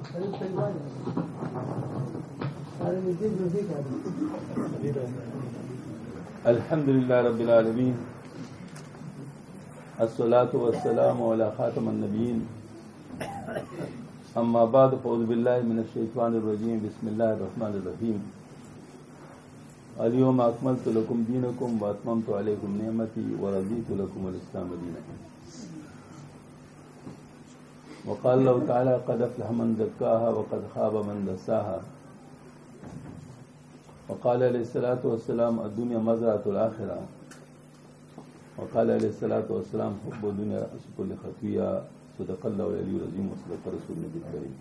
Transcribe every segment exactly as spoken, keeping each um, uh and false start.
الحمد للہ رب العالمین الصلاۃ والسلام علی خاتم النبیین اما بعد فاعوذ باللہ من الشیطان الرجیم بسم اللہ الرحمن الرحیم الیوم اکملت لکم دینکم واتممت علیکم نعمتی ورضیت لکم الاسلام دینا وقال اللہ تعالی قد افلح من زکاها وقد خاب من دساها وقال علیہ الصلوۃ والسلام الدنیا مزرعۃ الآخرہ وقال علیہ الصلوۃ والسلام حب الدنیا کل خطیہ صدق اللہ العلی العظیم وصدق رسول النبی الکریم.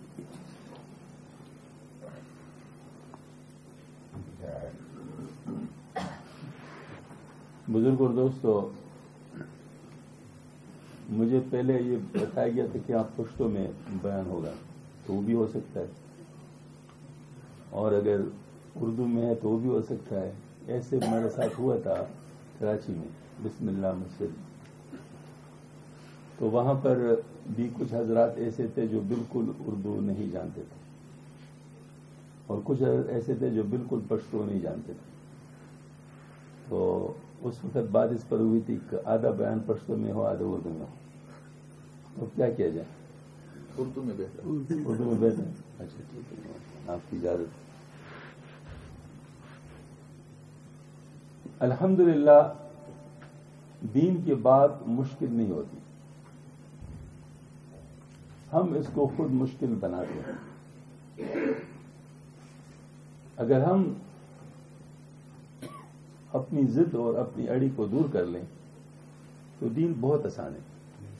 بزرگ اور دوستو، مجھے پہلے یہ بتایا گیا تھا کہ آپ پشتوں میں بیان ہوگا تو وہ بھی ہو سکتا ہے، اور اگر اردو میں ہے تو وہ بھی ہو سکتا ہے. ایسے میرے ساتھ ہوا تھا کراچی میں بسم اللہ مسجد، تو وہاں پر بھی کچھ حضرات ایسے تھے جو بالکل اردو نہیں جانتے تھے، اور کچھ ایسے تھے جو بالکل پشتو نہیں جانتے تھے. تو اس وقت بات اس پر ہوئی تھی کہ آدھا بیان پشتو میں ہو آدھا اردو میں ہو، تو کیا کیا جائے؟ اردو میں بہتر. اردو میں بہتر. اچھا ٹھیک ہے، آپ کی اجازت. الحمدللہ دین کی بات مشکل نہیں ہوتی، ہم اس کو خود مشکل بناتے ہیں. اگر ہم اپنی ضد اور اپنی اڑی کو دور کر لیں تو دین بہت آسان ہے.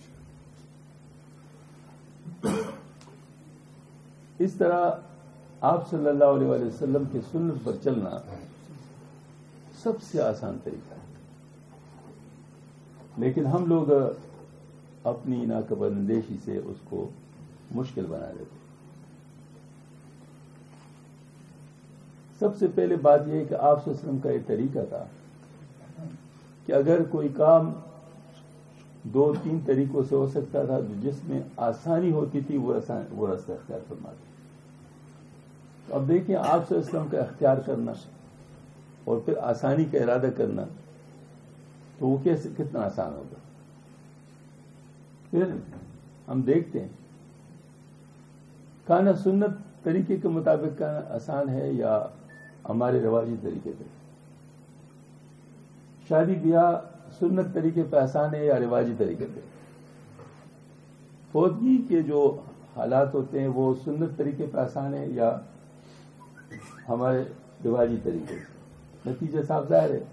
اس طرح آپ صلی اللہ علیہ وآلہ وسلم کی سنت پر چلنا سب سے آسان طریقہ ہے، لیکن ہم لوگ اپنی ناقابل اندیشی سے اس کو مشکل بنا دیتے. سب سے پہلے بات یہ ہے کہ آپ صلی اللہ علیہ وسلم کا یہ طریقہ تھا کہ اگر کوئی کام دو تین طریقوں سے ہو سکتا تھا جس میں آسانی ہوتی تھی وہ وہ راستہ اختیار فرماتے. تو اب دیکھیں آپ صلی اللہ علیہ وسلم کا اختیار کرنا اور پھر آسانی کا ارادہ کرنا تو وہ کیسے کتنا آسان ہوگا. پھر ہم دیکھتے ہیں کھانا سنت طریقے کے مطابق کھانا آسان ہے یا ہمارے رواجی طریقے پہ. شادی بیاہ سنت طریقے پہ آسان ہے یا رواجی طریقے پہ. فوتگی کے جو حالات ہوتے ہیں وہ سنت طریقے پہ آسان ہے یا ہمارے رواجی طریقے سے. نتیجہ صاف ظاہر ہے.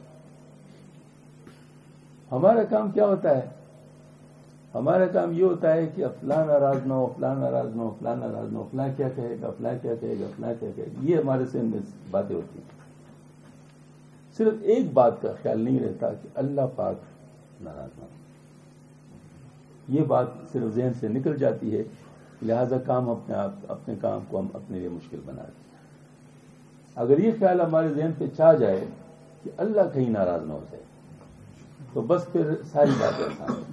ہمارا کام کیا ہوتا ہے؟ ہمارا کام یہ ہوتا ہے کہ فلاں ناراض نہ ہو، فلاں ناراض نہ ہو، فلاں ناراض نہ ہو، فلاں کیا کہے گا، فلاں کیا کہے گا، فلاں کیا کہے گا. یہ ہمارے ذہن میں باتیں ہوتی ہیں. صرف ایک بات کا خیال نہیں رہتا کہ اللہ پاک ناراض نہ ہو. یہ بات صرف ذہن سے نکل جاتی ہے، لہذا کام اپنے آپ اپنے کام کو ہم اپنے لیے مشکل بنا دیتے ہیں. اگر یہ خیال ہمارے ذہن پہ چھا جائے کہ اللہ کہیں ناراض نہ ہو جائے تو بس پھر ساری باتیں آسان ہیں.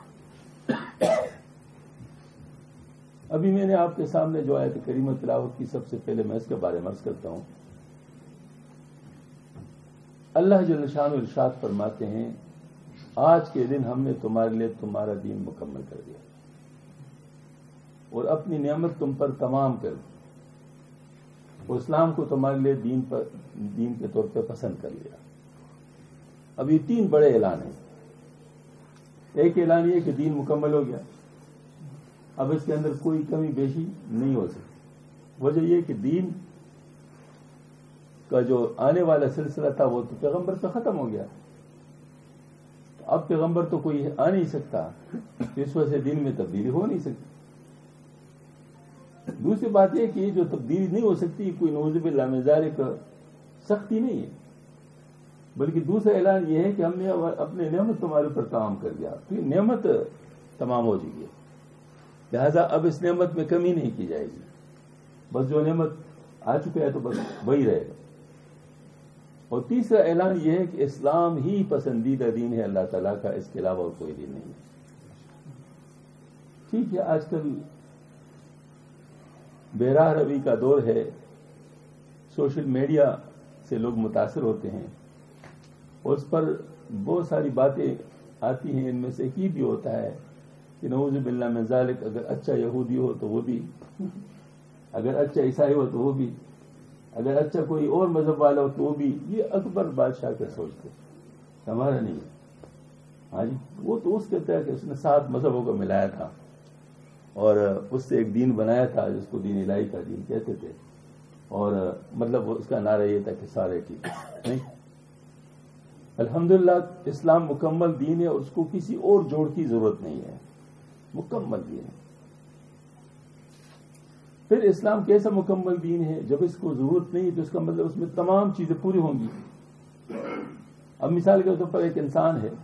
ابھی میں نے آپ کے سامنے جو آیت کریمہ تلاوت کی، سب سے پہلے میں اس کے بارے میں عرض کرتا ہوں. اللہ جل شانہ ارشاد فرماتے ہیں آج کے دن ہم نے تمہارے لیے تمہارا دین مکمل کر دیا اور اپنی نعمت تم پر تمام کر دی اور اسلام کو تمہارے لیے دین پر دین کے طور پہ پسند کر لیا. اب یہ تین بڑے اعلان ہیں. ایک اعلان یہ کہ دین مکمل ہو گیا، اب اس کے اندر کوئی کمی بیشی نہیں ہو سکتی. وجہ یہ کہ دین کا جو آنے والا سلسلہ تھا وہ تو پیغمبر سے ختم ہو گیا. اب پیغمبر تو کوئی آ نہیں سکتا، اس وجہ سے دین میں تبدیلی ہو نہیں سکتی. دوسری بات یہ کہ جو تبدیلی نہیں ہو سکتی کوئی نعوذ باللہ من ذالک سختی نہیں ہے، بلکہ دوسرا اعلان یہ ہے کہ ہم نے اپنے نعمت تمہارے اوپر تمام کر دیا. تو یہ نعمت تمام ہو چکی ہے، لہذا اب اس نعمت میں کمی نہیں کی جائے گی. بس جو نعمت آ چکا ہے تو بس وہی رہے گا. اور تیسرا اعلان یہ ہے کہ اسلام ہی پسندیدہ دین ہے اللہ تعالیٰ کا، اس کے علاوہ کوئی دین نہیں ہے. ٹھیک ہے، آج کل بے راہ روی کا دور ہے، سوشل میڈیا سے لوگ متاثر ہوتے ہیں، اور اس پر بہت ساری باتیں آتی ہیں، ان میں سے ایک ہی بھی ہوتا ہے کہ نعوذ باللہ من ذالک، اگر اچھا یہودی ہو تو وہ بھی، اگر اچھا عیسائی ہو تو وہ بھی، اگر اچھا کوئی اور مذہب والا ہو تو وہ بھی. یہ اکبر بادشاہ کے سوچتے، ہمارا نہیں ہے. ہاں جی، وہ تو اس کہتا ہے کہ اس نے سات مذہبوں کو ملایا تھا اور اس سے ایک دین بنایا تھا جس کو دین الہی کا دین کہتے تھے، اور مطلب اس کا نعرہ یہ تھا کہ سارے ٹھیک نہیں. الحمدللہ اسلام مکمل دین ہے، اس کو کسی اور جوڑ کی ضرورت نہیں ہے، مکمل دین ہے. پھر اسلام کیسا مکمل دین ہے؟ جب اس کو ضرورت نہیں تو اس کا مطلب اس میں تمام چیزیں پوری ہوں گی. اب مثال کے طور پر ایک انسان ہے،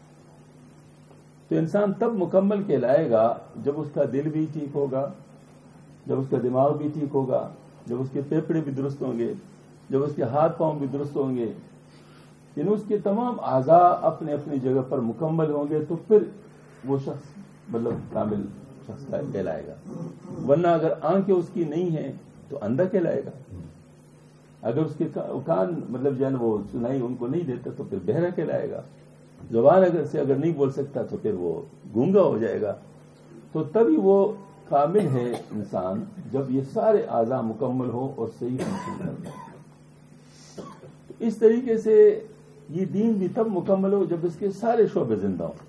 تو انسان تب مکمل کہلائے گا جب اس کا دل بھی ٹھیک ہوگا، جب اس کا دماغ بھی ٹھیک ہوگا، جب اس کے پھیپھڑے بھی درست ہوں گے، جب اس کے ہاتھ پاؤں بھی درست ہوں گے، یعنی اس کے تمام اعضاء اپنے اپنی جگہ پر مکمل ہوں گے، تو پھر وہ شخص مطلب کامل شخص کہلائے گا. ورنہ اگر آنکھیں اس کی نہیں ہیں تو اندھا کہلائے گا، اگر اس کے کان مطلب جو ہے وہ سنائی ان کو نہیں دیتا تو پھر بہرا کہلائے گا. زبان اگر سے اگر نہیں بول سکتا تو پھر وہ گونگا ہو جائے گا. تو تبھی وہ کامل ہے انسان جب یہ سارے اعضاء مکمل ہو اور صحیح فنکشن کر جائے. اس طریقے سے یہ دین بھی تب مکمل ہو جب اس کے سارے شعبے زندہ ہوں،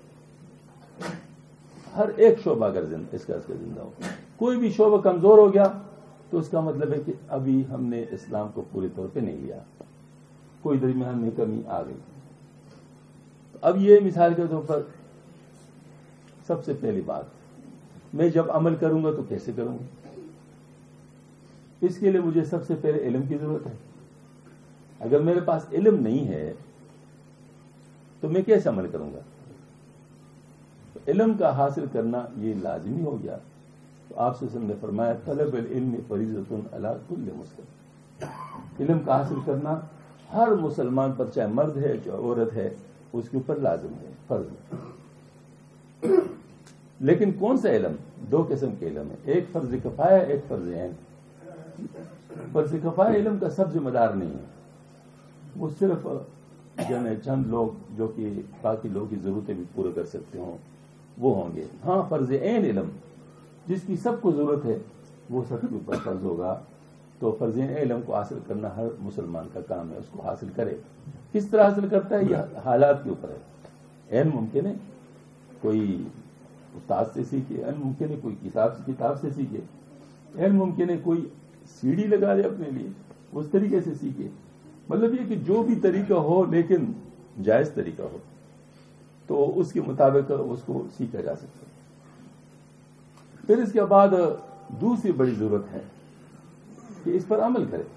ہر ایک شعبہ اگر اس کا اس کا زندہ ہو. کوئی بھی شعبہ کمزور ہو گیا تو اس کا مطلب ہے کہ ابھی ہم نے اسلام کو پوری طور پہ نہیں لیا، کوئی درمیان میں کمی آ گئی. اب یہ مثال کے طور پر سب سے پہلی بات، میں جب عمل کروں گا تو کیسے کروں گا؟ اس کے لیے مجھے سب سے پہلے علم کی ضرورت ہے. اگر میرے پاس علم نہیں ہے تو میں کیسے عمل کروں گا؟ تو علم کا حاصل کرنا یہ لازمی ہو گیا. تو آپ سے نے فرمایا طلب العلم فریضۃ علی کل مسلم، علم کا حاصل کرنا ہر مسلمان پر، چاہے مرد ہے چاہے عورت ہے، اس کے اوپر لازم ہے، فرض ہے. لیکن کون سا علم؟ دو قسم کے علم ہے، ایک فرض کفایہ، ایک فرض عین. فرض کفایہ علم کا سب ذمہ دار نہیں ہے، وہ صرف جن چند لوگ جو کہ باقی لوگوں کی ضرورتیں بھی پورے کر سکتے ہوں وہ ہوں گے. ہاں فرض عین علم جس کی سب کو ضرورت ہے وہ سب کے اوپر فرض ہوگا. تو فرض عین علم کو حاصل کرنا ہر مسلمان کا کام ہے، اس کو حاصل کرے. کس طرح حاصل کرتا ہے یہ حالات کے اوپر ہے. عین ممکن ہے کوئی استاد سے سیکھے، عین ممکن ہے کوئی کتاب کتاب سے سیکھے، عین ممکن ہے کوئی سیڑھی لگا دے اپنے لیے اس طریقے سے سیکھے. مطلب یہ کہ جو بھی طریقہ ہو لیکن جائز طریقہ ہو تو اس کے مطابق اس کو سیکھا جا سکتا ہے. پھر اس کے بعد دوسری بڑی ضرورت ہے کہ اس پر عمل کرے،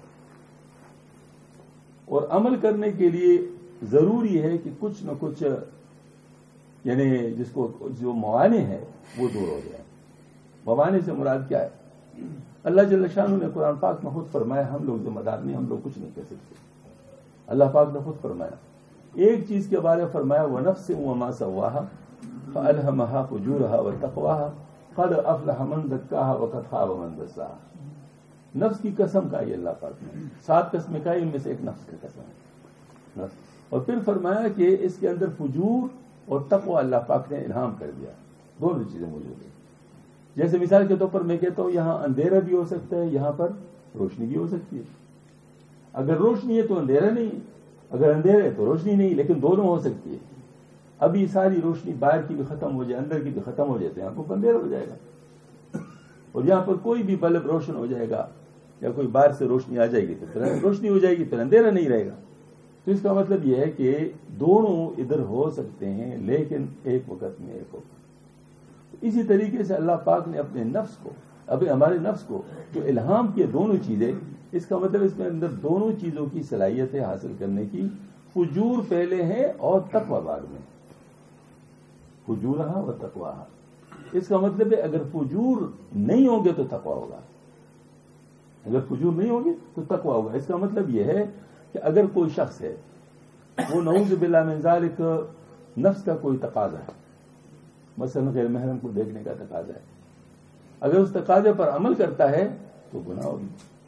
اور عمل کرنے کے لیے ضروری ہے کہ کچھ نہ کچھ یعنی جس کو جو موانع ہے وہ دور ہو جائے. موانع سے مراد کیا ہے؟ اللہ جل شانہ نے قرآن پاک میں خود فرمایا ہم لوگ ذمہ دار نہیں، ہم لوگ کچھ نہیں کر سکتے. اللہ پاک نے خود فرمایا ایک چیز کے بارے میں فرمایا وَنَفْسٍ وَمَا سَوَّاهَا فَأَلْهَمَهَا فُجُورَهَا وَتَقْوَاهَا قَدْ أَفْلَحَ مَنْ زَكَّاهَا وَقَدْ خَابَ مَنْ دَسَّاهَا. نفس کی قسم کھائی اللہ پاک نے، سات قسمیں کھائی، ان میں سے ایک نفس کی قسم ہے نفس. اور پھر فرمایا کہ اس کے اندر فجور اور تقوی اللہ پاک نے الہام کر دیا. دونوں چیزیں موجود ہیں. جیسے مثال کے طور پر میں کہتا ہوں یہاں اندھیرا بھی ہو سکتا ہے، یہاں پر روشنی بھی ہو سکتی ہے. اگر روشنی ہے تو اندھیرا نہیں، اگر اندھیرا ہے تو روشنی نہیں، لیکن دونوں ہو سکتی ہے. ابھی ساری روشنی باہر کی بھی ختم ہو جائے، اندر کی بھی ختم ہو جائے تو یہاں پر اندھیرا ہو جائے گا. اور یہاں پر کوئی بھی بلب روشن ہو جائے گا یا کوئی باہر سے روشنی آ جائے گی تو پھر روشنی ہو جائے گی، پھر اندھیرا نہیں رہے گا. تو اس کا مطلب یہ ہے کہ دونوں ادھر ہو سکتے ہیں لیکن ایک وقت میں ایک ہوگا. اسی طریقے سے اللہ پاک نے اپنے نفس کو، ابھی ہمارے نفس کو جو الہام کیے دونوں چیزیں، اس کا مطلب اس کے اندر دونوں چیزوں کی صلاحیتیں حاصل کرنے کی. فجور پہلے ہے اور تقوی بعد میں. فجورہا و تقواہا، اس کا مطلب ہے اگر فجور نہیں ہوں گے تو تقوی ہوگا، اگر فجور نہیں ہوں گے تو تقوی ہوگا. اس کا مطلب یہ ہے کہ اگر کوئی شخص ہے وہ نعوذ باللہ من ذالک نفس کا کوئی تقاضا ہے، مثلا غیر محرم کو دیکھنے کا تقاضا ہے، اگر اس تقاضے پر عمل کرتا ہے تو گناہ ہوگی.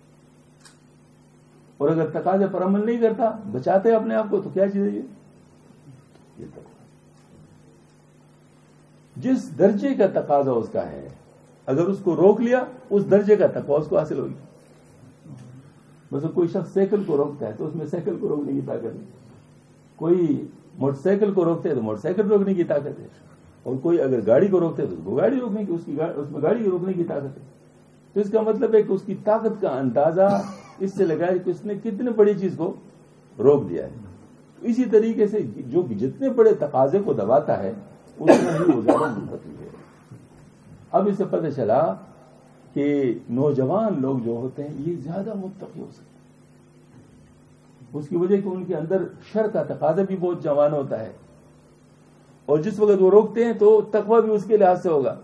اور اگر تقاضے پر عمل نہیں کرتا, بچاتے اپنے آپ کو, تو کیا چیز ہے یہ؟ یہ تقویٰ. جس درجے کا تقاضا اس کا ہے, اگر اس کو روک لیا, اس درجے کا تقویٰ اس کو حاصل ہوگی. مثلا کوئی شخص سائیکل کو روکتا ہے تو اس میں سائیکل کو روکنے کی طاقت ہے. کوئی موٹر سائیکل کو روکتے ہے تو موٹر سائیکل روکنے کی طاقت ہے. اور کوئی اگر گاڑی کو روکتے ہے تو اس کو گاڑی روکنے کی, اس کی اس میں گاڑی روکنے کی طاقت ہے. تو اس کا مطلب ہے کہ اس کی طاقت کا اندازہ اس سے لگایا کہ اس نے کتنے بڑی چیز کو روک دیا ہے. اسی طریقے سے جو جتنے بڑے تقاضے کو دباتا ہے اس میں ہی وہ زیادہ منتقل ہے. اب اس سے پتہ چلا کہ نوجوان لوگ جو ہوتے ہیں یہ زیادہ متقی ہو سکتے ہیں. اس کی وجہ کہ ان کے اندر شر کا تقاضا بھی بہت جوان ہوتا ہے, اور جس وقت وہ روکتے ہیں تو تقویٰ بھی اس کے لحاظ سے ہوگا.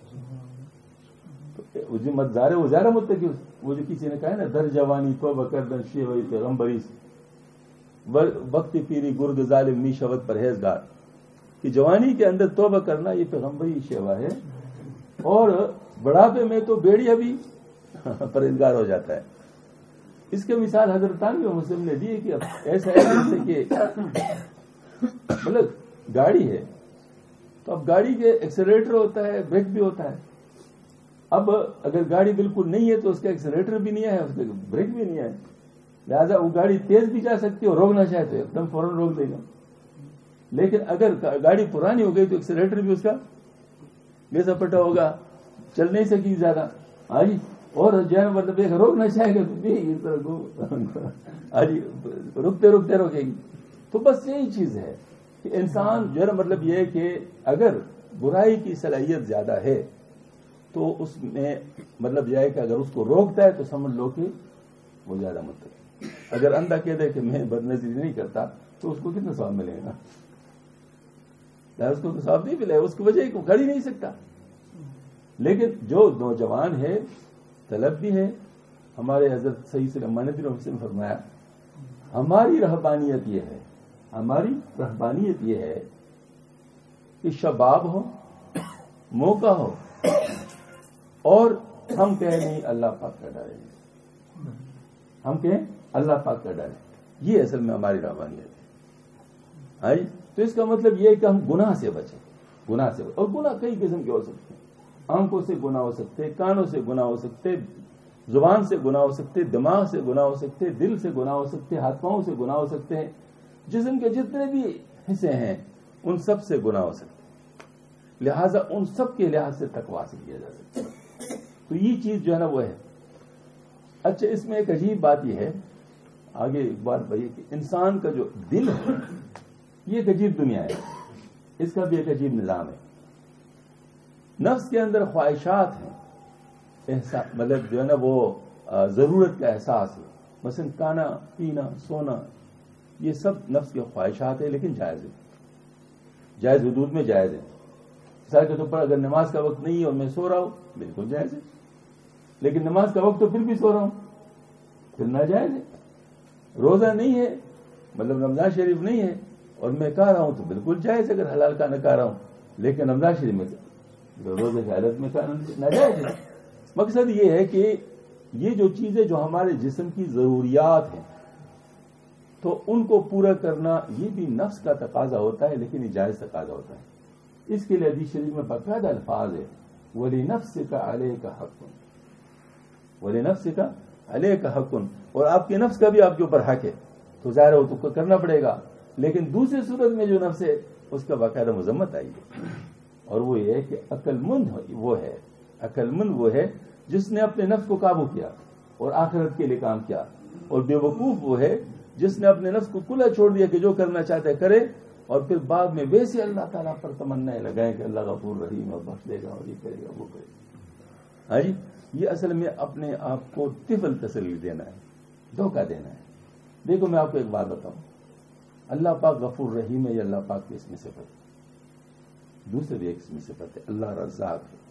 متزارے وہ زیادہ متقی. وہ جو کسی نے کہا ہے نا, در جوانی توبہ کردن شیوہ پیغمبری وقت پیری گرگ ظالم می شود پرہیزگار, کہ جوانی کے اندر توبہ کرنا یہ پیغمبری شیوا ہے, اور بڑھاپے میں تو بیڑیا بھی پرہیزگار ہو جاتا ہے. اس کے مثال حضرت تانوی مسلم نے دی کہ ایسا ہے جیسے کہ مطلب گاڑی ہے تو اب گاڑی کے ایکسیلریٹر ہوتا ہے, بریک بھی ہوتا ہے. اب اگر گاڑی بالکل نہیں ہے تو اس کا ایکسیلریٹر بھی نہیں ہے, اس کا بریک بھی نہیں ہے, لہذا وہ گاڑی تیز بھی جا سکتی ہے اور روکنا چاہے تو ایک دم فوراً روک دے گا. لیکن اگر گاڑی پرانی ہو گئی تو ایکسیلریٹر بھی اس کا بے سپٹا ہوگا, چل نہیں سکی زیادہ. ہاں جی, اور جو ہے مطلب ایک روکنا چاہے گا تو بھی اس طرح ہاں جی رکتے رکتے روکے گی. تو بس یہی چیز ہے کہ انسان جو ہے مطلب یہ کہ اگر برائی کی صلاحیت زیادہ ہے تو اس میں مطلب یہ ہے کہ اگر اس کو روکتا ہے تو سمجھ لو کہ وہ زیادہ متقی. اگر اندھا کہہ دے کہ میں بد نظری نہیں کرتا تو اس کو کتنا ثواب ملے گا؟ اس کو تو ثواب نہیں ملے, اس کی وجہ کو کر ہی نہیں سکتا. لیکن جو نوجوان ہے, طلب بھی ہے, ہمارے حضرت سید سلیمان ندوی رحمۃ اللہ نے فرمایا ہماری رہبانیت یہ ہے, ہماری رہبانیت یہ ہے کہ شباب ہو, موقع ہو, اور ہم کہیں نہیں اللہ پاک کا ڈر ہے, ہم کہیں اللہ پاک کا ڈر ہے. یہ اصل میں ہماری رہبانیت ہے. تو اس کا مطلب یہ ہے کہ ہم گناہ سے بچیں, گناہ سے بچیں. اور گناہ کئی قسم کے ہو سکتے ہیں. آنکھوں سے گناہ ہو سکتے, کانوں سے گناہ ہو سکتے, زبان سے گناہ ہو سکتے, دماغ سے گناہ ہو سکتے, دل سے گناہ ہو سکتے, ہاتھ پاؤں سے گناہ ہو سکتے ہیں. جسم کے جتنے بھی حصے ہیں ان سب سے گناہ ہو سکتے ہیں. لہذا ان سب کے لحاظ سے تقویٰ حاصل کیا جا سکتا ہے. تو یہ چیز جو ہے نا وہ ہے. اچھا, اس میں ایک عجیب بات یہ ہے, آگے ایک بات بھائی, کہ انسان کا جو دل ہے یہ ایک عجیب دنیا ہے, اس کا بھی ایک عجیب نظام ہے. نفس کے اندر خواہشات ہیں, مطلب جو ہے نا وہ ضرورت کا احساس ہے. مثلا کھانا پینا سونا یہ سب نفس کی خواہشات ہے, لیکن جائز ہے, جائز حدود میں جائز ہے. مثال کے طور پر اگر نماز کا وقت نہیں ہے اور میں سو رہا ہوں بالکل جائز ہے, لیکن نماز کا وقت تو پھر بھی سو رہا ہوں پھر ناجائز ہے. روزہ نہیں ہے, مطلب رمضان شریف نہیں ہے اور میں کھا رہا ہوں تو بالکل جائز ہے اگر حلال کھانا کھا رہا ہوں, لیکن رمضان شریف میں روزے کی حالت میں کھانا ناجائز ہے. مقصد یہ ہے کہ یہ جو چیزیں جو ہمارے جسم کی ضروریات ہیں تو ان کو پورا کرنا یہ بھی نفس کا تقاضا ہوتا ہے, لیکن یہ جائز تقاضا ہوتا ہے. اس کے لیے حدیث شریف میں باقاعدہ الفاظ ہے, وَلِنَفْسِكَ عَلَيْكَ حَقٌ, وَلِنَفْسِكَ عَلَيْكَ حَقٌ, اور آپ کے نفس کا بھی آپ کے اوپر حق ہے. تو ظاہر ہو تو کرنا پڑے گا, لیکن دوسری صورت میں جو نفس ہے اس کا باقاعدہ مذمت آئی ہے, اور وہ یہ ہے کہ عقل مند وہ ہے, عقل مند وہ ہے جس نے اپنے نفس کو قابو کیا اور آخرت کے لیے کام کیا, اور بے وقوف وہ ہے جس نے اپنے نفس کو کھلا چھوڑ دیا کہ جو کرنا چاہتا ہے کرے, اور پھر بعد میں ویسے اللہ تعالیٰ پر تمنا لگائیں کہ اللہ غفور رحیم اور بخش دے گا اور یہ کرے گا وہ کرے گا. ہاں جی, یہ اصل میں اپنے آپ کو طفل تسلی دینا ہے, دھوکہ دینا ہے. دیکھو میں آپ کو ایک بات بتاؤں, اللہ پاک غفور رحیم ہے, یہ اللہ پاک کی اس میں صفت ہے. دوسرے بھی ایک اس میں صفت ہے, اللہ رزاق ہے.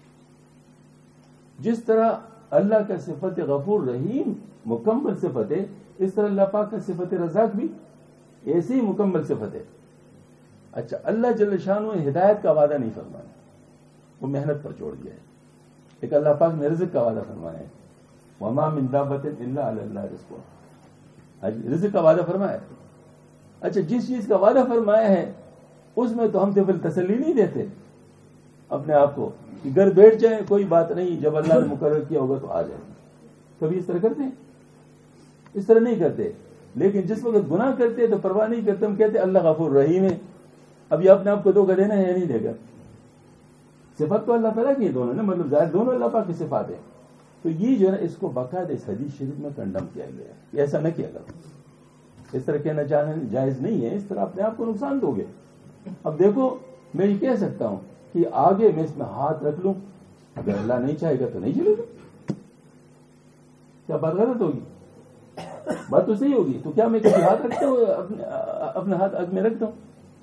جس طرح اللہ کا صفت غفور رحیم مکمل صفت ہے, اس طرح اللہ پاک کا صفت رزاق بھی ایسی ہی مکمل صفت ہے. اچھا, اللہ جل شانہ نے ہدایت کا وعدہ نہیں فرمایا, وہ محنت پر چھوڑ دیا ہے. ایک اللہ پاک نے رزق کا وعدہ فرمایا ہے, وما من دابۃ الا علی اللہ رزقها، رزق کا وعدہ فرمایا ہے۔ اچھا جس چیز کا وعدہ فرمایا ہے اس میں تو ہم تو پھر تسلی نہیں دیتے اپنے آپ کو کہ گھر بیٹھ جائیں کوئی بات نہیں، جب اللہ نے مقرر کیا ہوگا تو آ جائیں۔ کبھی اس طرح کرتے ہیں؟ اس طرح نہیں کرتے۔ لیکن جس وقت گناہ کرتے تو پرواہ نہیں کرتے، ہم کہتے اللہ غفور رحیم ہے، اب یہ اپنے آپ کو دھوکہ دینا ہے یا نہیں دے گا؟ صفات تو اللہ تعالیٰ کی دونوں نا، مطلب ظاہر دونوں اللہ پاک کی صفات ہے۔ تو یہ جو ہے نا اس کو باقاعدہ اس حدیث شریف میں کنڈم کیا گیا ہے، ایسا نہ کیا کرو، اس طرح کہنا چاہنا جائز نہیں ہے، اس طرح اپنے آپ کو نقصان دو گے۔ اب دیکھو میں یہ کہہ سکتا ہوں کہ آگے میں اس میں ہاتھ رکھ لوں، اگر اللہ نہیں چاہے گا تو نہیں چلے گا، کیا بات غلط ہوگی؟ بات تو صحیح ہوگی۔ تو کیا میں کسی ہاتھ رکھتا ہوں اپنے اپنے ہاتھ اگ میں رکھتا ہوں؟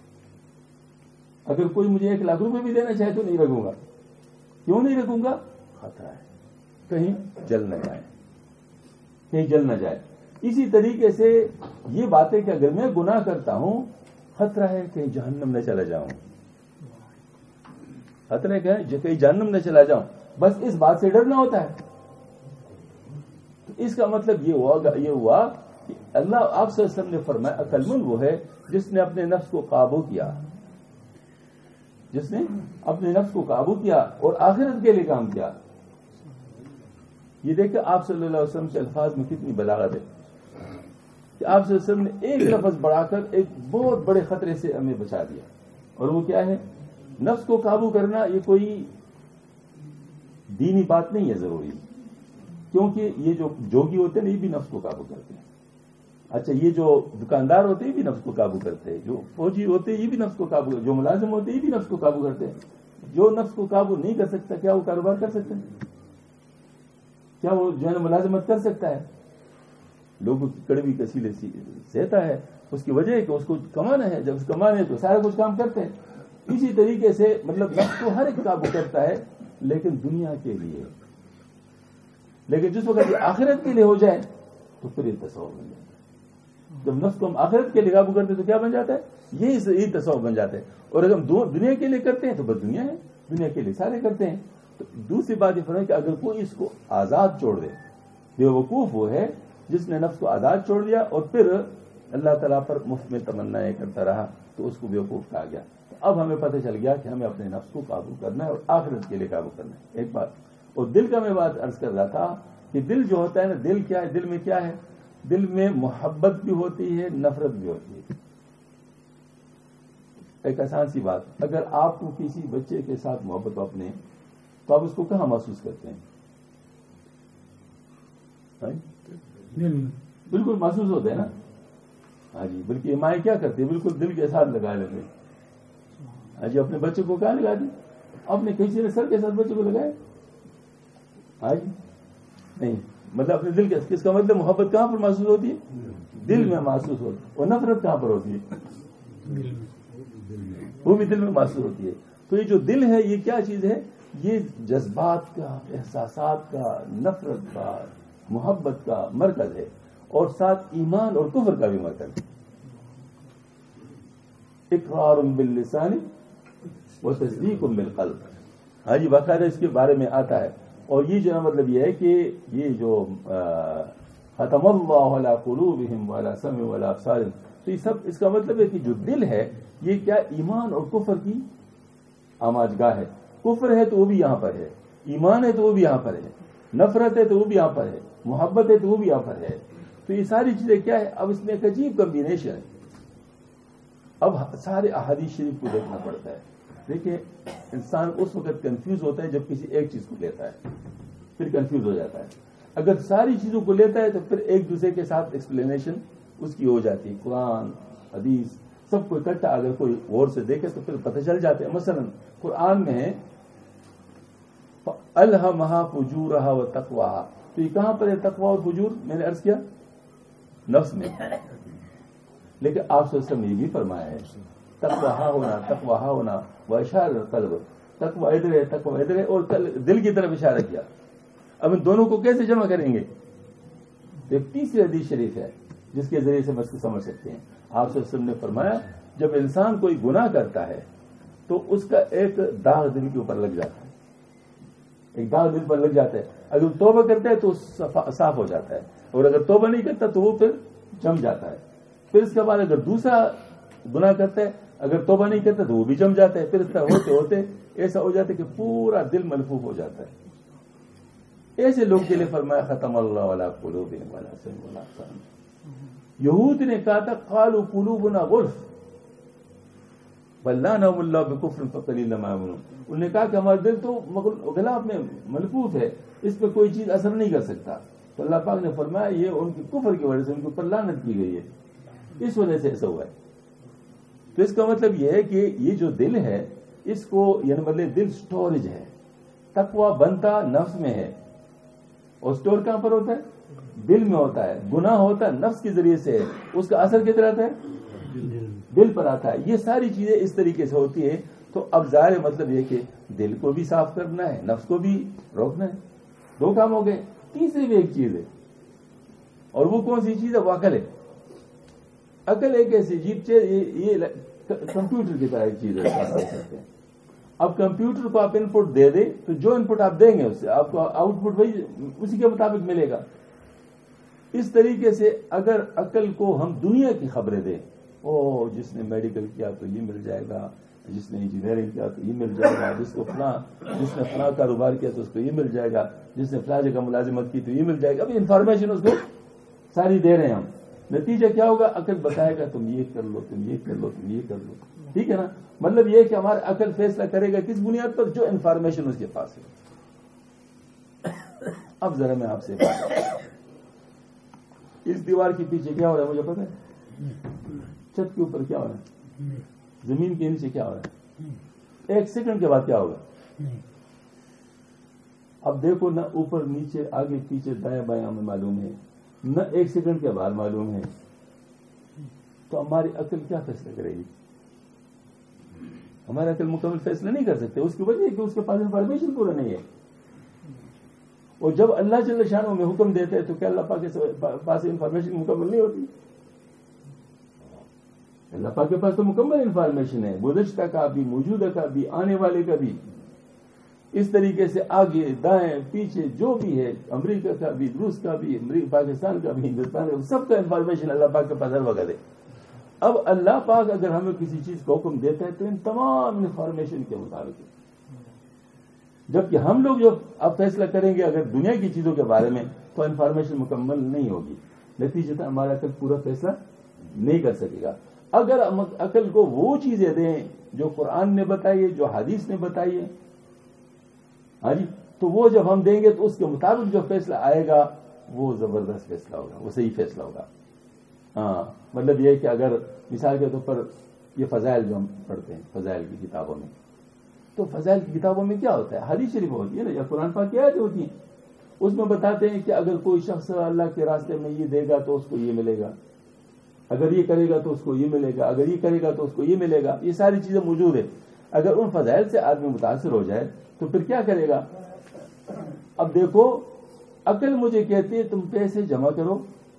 اگر کوئی مجھے ایک لاکھ روپے بھی دینا چاہے تو نہیں رکھوں گا۔ کیوں نہیں رکھوں گا؟ خطرہ ہے کہیں جل نہ جائے، کہیں جل نہ جائے۔ اسی طریقے سے یہ باتیں کہ اگر میں گناہ کرتا ہوں خطرہ ہے کہیں جہنم نہ چلا جاؤں، خطرہ ہے کہ کہیں جہنم نہ چلا جاؤں، بس اس بات سے ڈرنا ہوتا ہے۔ تو اس کا مطلب یہ ہوا یہ ہوا کہ اللہ آپ صلی اللہ علیہ وسلم نے فرمایا عقل مند وہ ہے جس نے اپنے نفس کو قابو کیا، جس نے اپنے نفس کو قابو کیا اور آخرت کے لیے کام کیا۔ یہ دیکھیں آپ صلی اللہ علیہ وسلم کے الفاظ میں کتنی بلاغت ہے کہ آپ صلی اللہ علیہ وسلم نے ایک لفظ بڑھا کر ایک بہت بڑے خطرے سے ہمیں بچا دیا، اور وہ کیا ہے؟ نفس کو قابو کرنا۔ یہ کوئی دینی بات نہیں ہے ضروری، کیونکہ یہ جو جوگی ہوتے ہیں یہ بھی نفس کو قابو کرتے ہیں۔ اچھا یہ جو دکاندار ہوتے ہیں یہ بھی نفس کو قابو کرتے ہیں، جو فوجی ہوتے ہیں یہ بھی نفس کو قابو کرتے ہیں، جو ملازم ہوتے ہیں یہ بھی نفس کو قابو کرتے ہیں۔ جو نفس کو قابو نہیں کر سکتا کیا وہ کاروبار کر سکتا ہے؟ کیا وہ جو ہے نا ملازمت کر سکتا ہے؟ لوگوں کی کڑوی کسیلے سہتا ہے، اس کی وجہ ہے کہ اس کو کمانا ہے، جب کمانا ہے تو سارا کچھ کام کرتے ہیں۔ اسی طریقے سے مطلب نفس کو ہر ایک قابو کرتا ہے لیکن دنیا کے لیے، لیکن جس وقت یہ آخرت کے لیے ہو جائے تو پھر یہ تصور بن جاتا ہے۔ جب نفس کو ہم آخرت کے لیے قابو کرتے ہیں تو کیا بن جاتا ہے؟ یہی تصور بن جاتا ہے۔ اور اگر ہم دنیا کے لیے کرتے ہیں تو بس دنیا ہے، دنیا کے لیے سارے کرتے ہیں۔ تو دوسری بات یہ فرمائی کہ اگر کوئی اس کو آزاد چھوڑ دے، بے وقوف وہ ہے جس نے نفس کو آزاد چھوڑ دیا اور پھر اللہ تعالیٰ پر مفت میں تمنائیں کرتا رہا تو اس کو بے وقوف کہا گیا۔ تو اب ہمیں پتہ چل گیا کہ ہمیں اپنے نفس کو قابو کرنا ہے اور آخرت کے لیے قابو کرنا ہے۔ ایک بات اور دل کا میں بات عرض کر رہا تھا کہ دل جو ہوتا ہے نا، دل کیا ہے؟ دل میں کیا ہے؟ دل میں محبت بھی ہوتی ہے، نفرت بھی ہوتی ہے۔ ایک آسان سی بات، اگر آپ کو کسی بچے کے ساتھ محبت ہو اپنے، تو آپ اس کو کہاں محسوس کرتے ہیں؟ بالکل محسوس ہوتا ہے نا؟ ہاں جی، بلکہ مائیں کیا کرتی ہے؟ بالکل دل کے ساتھ لگا لیتے۔ ہاں جی، اپنے بچے کو کہاں لگا دی؟ اپنے کسی نے سر کے ساتھ بچے کو لگائے؟ ہاں جی نہیں، مطلب اپنے دل کے، کس کا مطلب محبت کہاں پر محسوس ہوتی ہے؟ دل میں محسوس ہوتی ہے۔ اور نفرت کہاں پر ہوتی ہے؟ وہ بھی دل میں محسوس ہوتی ہے۔ تو یہ جو دل ہے یہ کیا چیز ہے؟ یہ جذبات کا، احساسات کا، نفرت کا، محبت کا مرکز ہے، اور ساتھ ایمان اور کفر کا بھی مرکز ہے۔ اقرار باللسان و تصدیق بالقلب، ہاں جی باقاعدہ اس کے بارے میں آتا ہے۔ اور یہ جو مطلب یہ ہے کہ یہ جو ختم اللہ علی قلوبہم وعلی سمعہم وعلی ابصارہم، تو یہ سب اس کا مطلب ہے کہ جو دل ہے یہ کیا ایمان اور کفر کی آماجگاہ ہے۔ کفر ہے تو وہ بھی یہاں پر ہے، ایمان ہے تو وہ بھی یہاں پر ہے، نفرت ہے تو وہ بھی یہاں پر ہے، محبت ہے تو وہ بھی یہاں پر ہے۔ تو یہ ساری چیزیں کیا ہے؟ اب اس میں ایک عجیب کمبینیشن ہے۔ اب سارے احادیث شریف کو دیکھنا پڑتا ہے۔ دیکھیں انسان اس وقت کنفیوز ہوتا ہے جب کسی ایک چیز کو لیتا ہے، پھر کنفیوز ہو جاتا ہے۔ اگر ساری چیزوں کو لیتا ہے تو پھر ایک دوسرے کے ساتھ ایکسپلینیشن اس کی ہو جاتی ہے۔ قرآن حدیث سب کو اکٹھا اگر کوئی غور سے دیکھے تو پھر پتہ چل جاتے ہیں۔ مثلا قرآن میں ہے الہمہا فجورہا و تقواہا، تو یہ کہاں پر ہے تقوی اور فجور؟ میں نے عرض کیا نفس میں، لیکن آپ صلی اللہ علیہ وسلم نے یہ بھی فرمایا ہے تقواہا ہونا، تقواہا ہونا و اشار قلب، تقوی ادھر ہے، تقوی ادھر ہے، اور دل کی طرف اشارہ کیا۔ اب ان دونوں کو کیسے جمع کریں گے؟ ایک تیسری حدیث شریف ہے جس کے ذریعے سے بس کو سمجھ سکتے ہیں۔ آپ صلی اللہ علیہ وسلم نے فرمایا جب انسان کوئی گناہ کرتا ہے تو اس کا ایک داغ دل کے اوپر لگ جاتا ہے، ایک داغ دل پر لگ جاتا ہے۔ اگر توبہ کرتا ہے تو صاف ہو جاتا ہے، اور اگر توبہ نہیں کرتا تو وہ پھر جم جاتا ہے. پھر اس کے بعد اگر دوسرا گناہ کرتا ہے، اگر توبہ نہیں کرتا تو وہ بھی جم جاتا ہے. پھر اس طرح ہوتے ہوتے ایسا ہو جاتا ہے کہ پورا دل ملفوف ہو جاتا ہے. ایسے لوگ کے لیے فرمایا ختم اللہ علی قلوبہم وعلی سمعہم وعلی ابصارہم. یہود نے کہا تھا قالوا قلوبنا غلف بل لعنہم اللہ بکفرہم فقلیلا ما یؤمنون. انہوں نے کہا کہ ہمارا دل تو غلاف میں ملفوف ہے، اس پہ کوئی چیز اثر نہیں کر سکتا. تو اللہ پاک نے فرمایا یہ ان کے کفر کی وجہ سے ان کے اوپر لعنت کی گئی ہے، اس وجہ سے ایسا ہوا ہے. تو اس کا مطلب یہ ہے کہ یہ جو دل ہے اس کو یعنی مطلب دل سٹوریج ہے. تقویٰ بنتا نفس میں ہے، اور سٹور کہاں پر ہوتا ہے؟ دل میں ہوتا ہے. گناہ ہوتا ہے نفس کے ذریعے سے، اس کا اثر کدھر آتا ہے؟ دل پر آتا ہے. یہ ساری چیزیں اس طریقے سے ہوتی ہے. تو اب ظاہر مطلب یہ کہ دل کو بھی صاف کرنا ہے، نفس کو بھی روکنا ہے. دو کام ہو گئے. تیسری بھی ایک چیز ہے، اور وہ کون سی چیز ہے؟ وہ عقل ہے. عقل ایک ایسی عجیب چیز، یہ کمپیوٹر کی طرح ایک چیز ہے. اب کمپیوٹر کو آپ ان پٹ دے دیں تو جو ان پٹ آپ دیں گے اس سے آپ کو آؤٹ پٹ وہی اسی کے مطابق ملے گا. اس طریقے سے اگر عقل کو ہم دنیا کی خبریں دیں، او جس نے میڈیکل کیا تو یہ مل جائے گا، جس نے انجینئرنگ کیا تو یہ مل جائے گا، جس کو فلاں جس نے فلاں کاروبار کیا تو اس کو یہ مل جائے گا، جس نے فلاں جگہ ملازمت کی تو یہ مل جائے گا. ابھی انفارمیشن اس کو ساری دے رہے ہیں ہم. نتیجہ کیا ہوگا؟ عقل بتائے گا تم یہ کر لو، تم یہ کر لو، تم یہ کر لو. ٹھیک ہے نا؟ مطلب یہ کہ ہمارا عقل فیصلہ کرے گا کس بنیاد پر؟ جو انفارمیشن اس کے پاس ہے. اب ذرا میں آپ سے بات، اس دیوار کے پیچھے کیا ہو رہا ہے مجھے پتا ہے؟ چھت کے اوپر کیا ہو رہا ہے؟ زمین کے نیچے کیا ہو رہا ہے؟ ایک سیکنڈ کے بعد کیا ہوگا؟ اب دیکھو نہ اوپر نیچے آگے پیچھے دائیں بائیں ہمیں معلوم ہے، نہ ایک سیکنڈ کے بعد معلوم ہے. تو ہماری عقل کیا فیصلہ کرے گی؟ ہماری عقل مکمل فیصلہ نہیں کر سکتے. اس کی وجہ ہے کہ اس کے پاس انفارمیشن پورا نہیں ہے. اور جب اللہ جل شانہ میں حکم دیتے ہیں تو کیا اللہ پاک کے پاس انفارمیشن مکمل نہیں ہوتی؟ اللہ پاک کے پاس تو مکمل انفارمیشن ہے، گزشتہ کا بھی، موجودہ کا بھی، آنے والے کا بھی. اس طریقے سے آگے دائیں پیچھے جو بھی ہے، امریکہ کا بھی، روس کا بھی، پاکستان کا بھی، ہندوستان کا بھی، سب کا انفارمیشن اللہ پاک کے پاس ہر وقت ہے. اب اللہ پاک اگر ہمیں کسی چیز کا حکم دیتا ہے تو ان تمام انفارمیشن کے مطابق ہے. جبکہ ہم لوگ جو اب فیصلہ کریں گے اگر دنیا کی چیزوں کے بارے میں تو انفارمیشن مکمل نہیں ہوگی. نتیجتاً ہمارا عقل پورا فیصلہ نہیں کر سکے گا. اگر ہم عقل کو وہ چیزیں دیں جو قرآن نے بتائی ہے، جو حدیث نے بتائی ہے، ہاں جی، تو وہ جب ہم دیں گے تو اس کے مطابق جو فیصلہ آئے گا وہ زبردست فیصلہ ہوگا، وہ صحیح فیصلہ ہوگا. ہاں مطلب یہ کہ اگر مثال کے طور پر یہ فضائل جو ہم پڑھتے ہیں فضائل کی کتابوں میں، تو فضائل کی کتابوں میں کیا ہوتا ہے؟ حدیث شریف ہوتی ہے نا، یا قرآن پاک کی آیتیں ہوتی ہیں. اس میں بتاتے ہیں کہ اگر کوئی شخص اللہ کے راستے میں یہ دے گا تو اس کو یہ ملے گا، اگر یہ کرے گا تو اس کو یہ ملے گا، اگر یہ کرے گا تو اس کو یہ ملے گا. یہ ساری چیزیں موجود ہیں. اگر ان فضائل سے آدمی متاثر ہو جائے تو پھر کیا کرے گا؟ اب دیکھو، عقل مجھے کہتی ہے تم پیسے جمع کرو،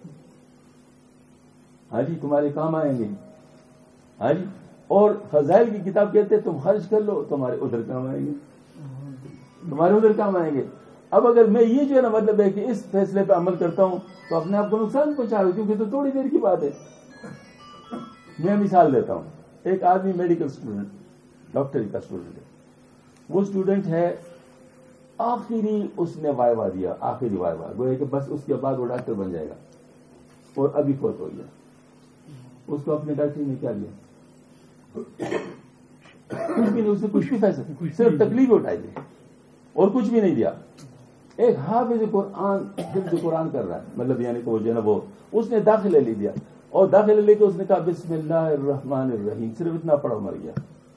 ہاں جی تمہارے کام آئیں گے، ہاں جی، اور فضائل کی کتاب کہتے ہیں تم خرچ کر لو تمہارے ادھر کام آئیں گے، تمہارے ادھر کام آئیں گے. اب اگر میں یہ جو ہے نا مطلب ہے کہ اس فیصلے پہ عمل کرتا ہوں تو اپنے آپ کو نقصان پہنچا رہا ہوں، کیونکہ تو تھوڑی دیر کی بات ہے. میں مثال دیتا ہوں. ایک آدمی میڈیکل اسٹوڈنٹ، ڈاکٹری کا اسٹوڈنٹ ہے. وہ اسٹوڈنٹ ہے، آخری اس نے وائوا دیا، آخری وائوا، گویا کہ بس اس کے بعد وہ ڈاکٹر بن جائے گا، اور ابھی فوت ہو گیا. اس کو اپنے ڈاکٹری نے کیا دیا؟ کچھ بھی نہیں. اس نے کچھ بھی فیصلہ، صرف تکلیف اٹھائی دی اور کچھ بھی نہیں دیا. ایک حافظ قرآن حفظ قرآن کر رہا ہے، مطلب یعنی کہ وہ جو ہے نا وہ اس نے داخلہ لے لیا، اور داخلہ لے کے اس نے کہا بسم اللہ الرحمن الرحیم، صرف اتنا پڑھا مر گیا.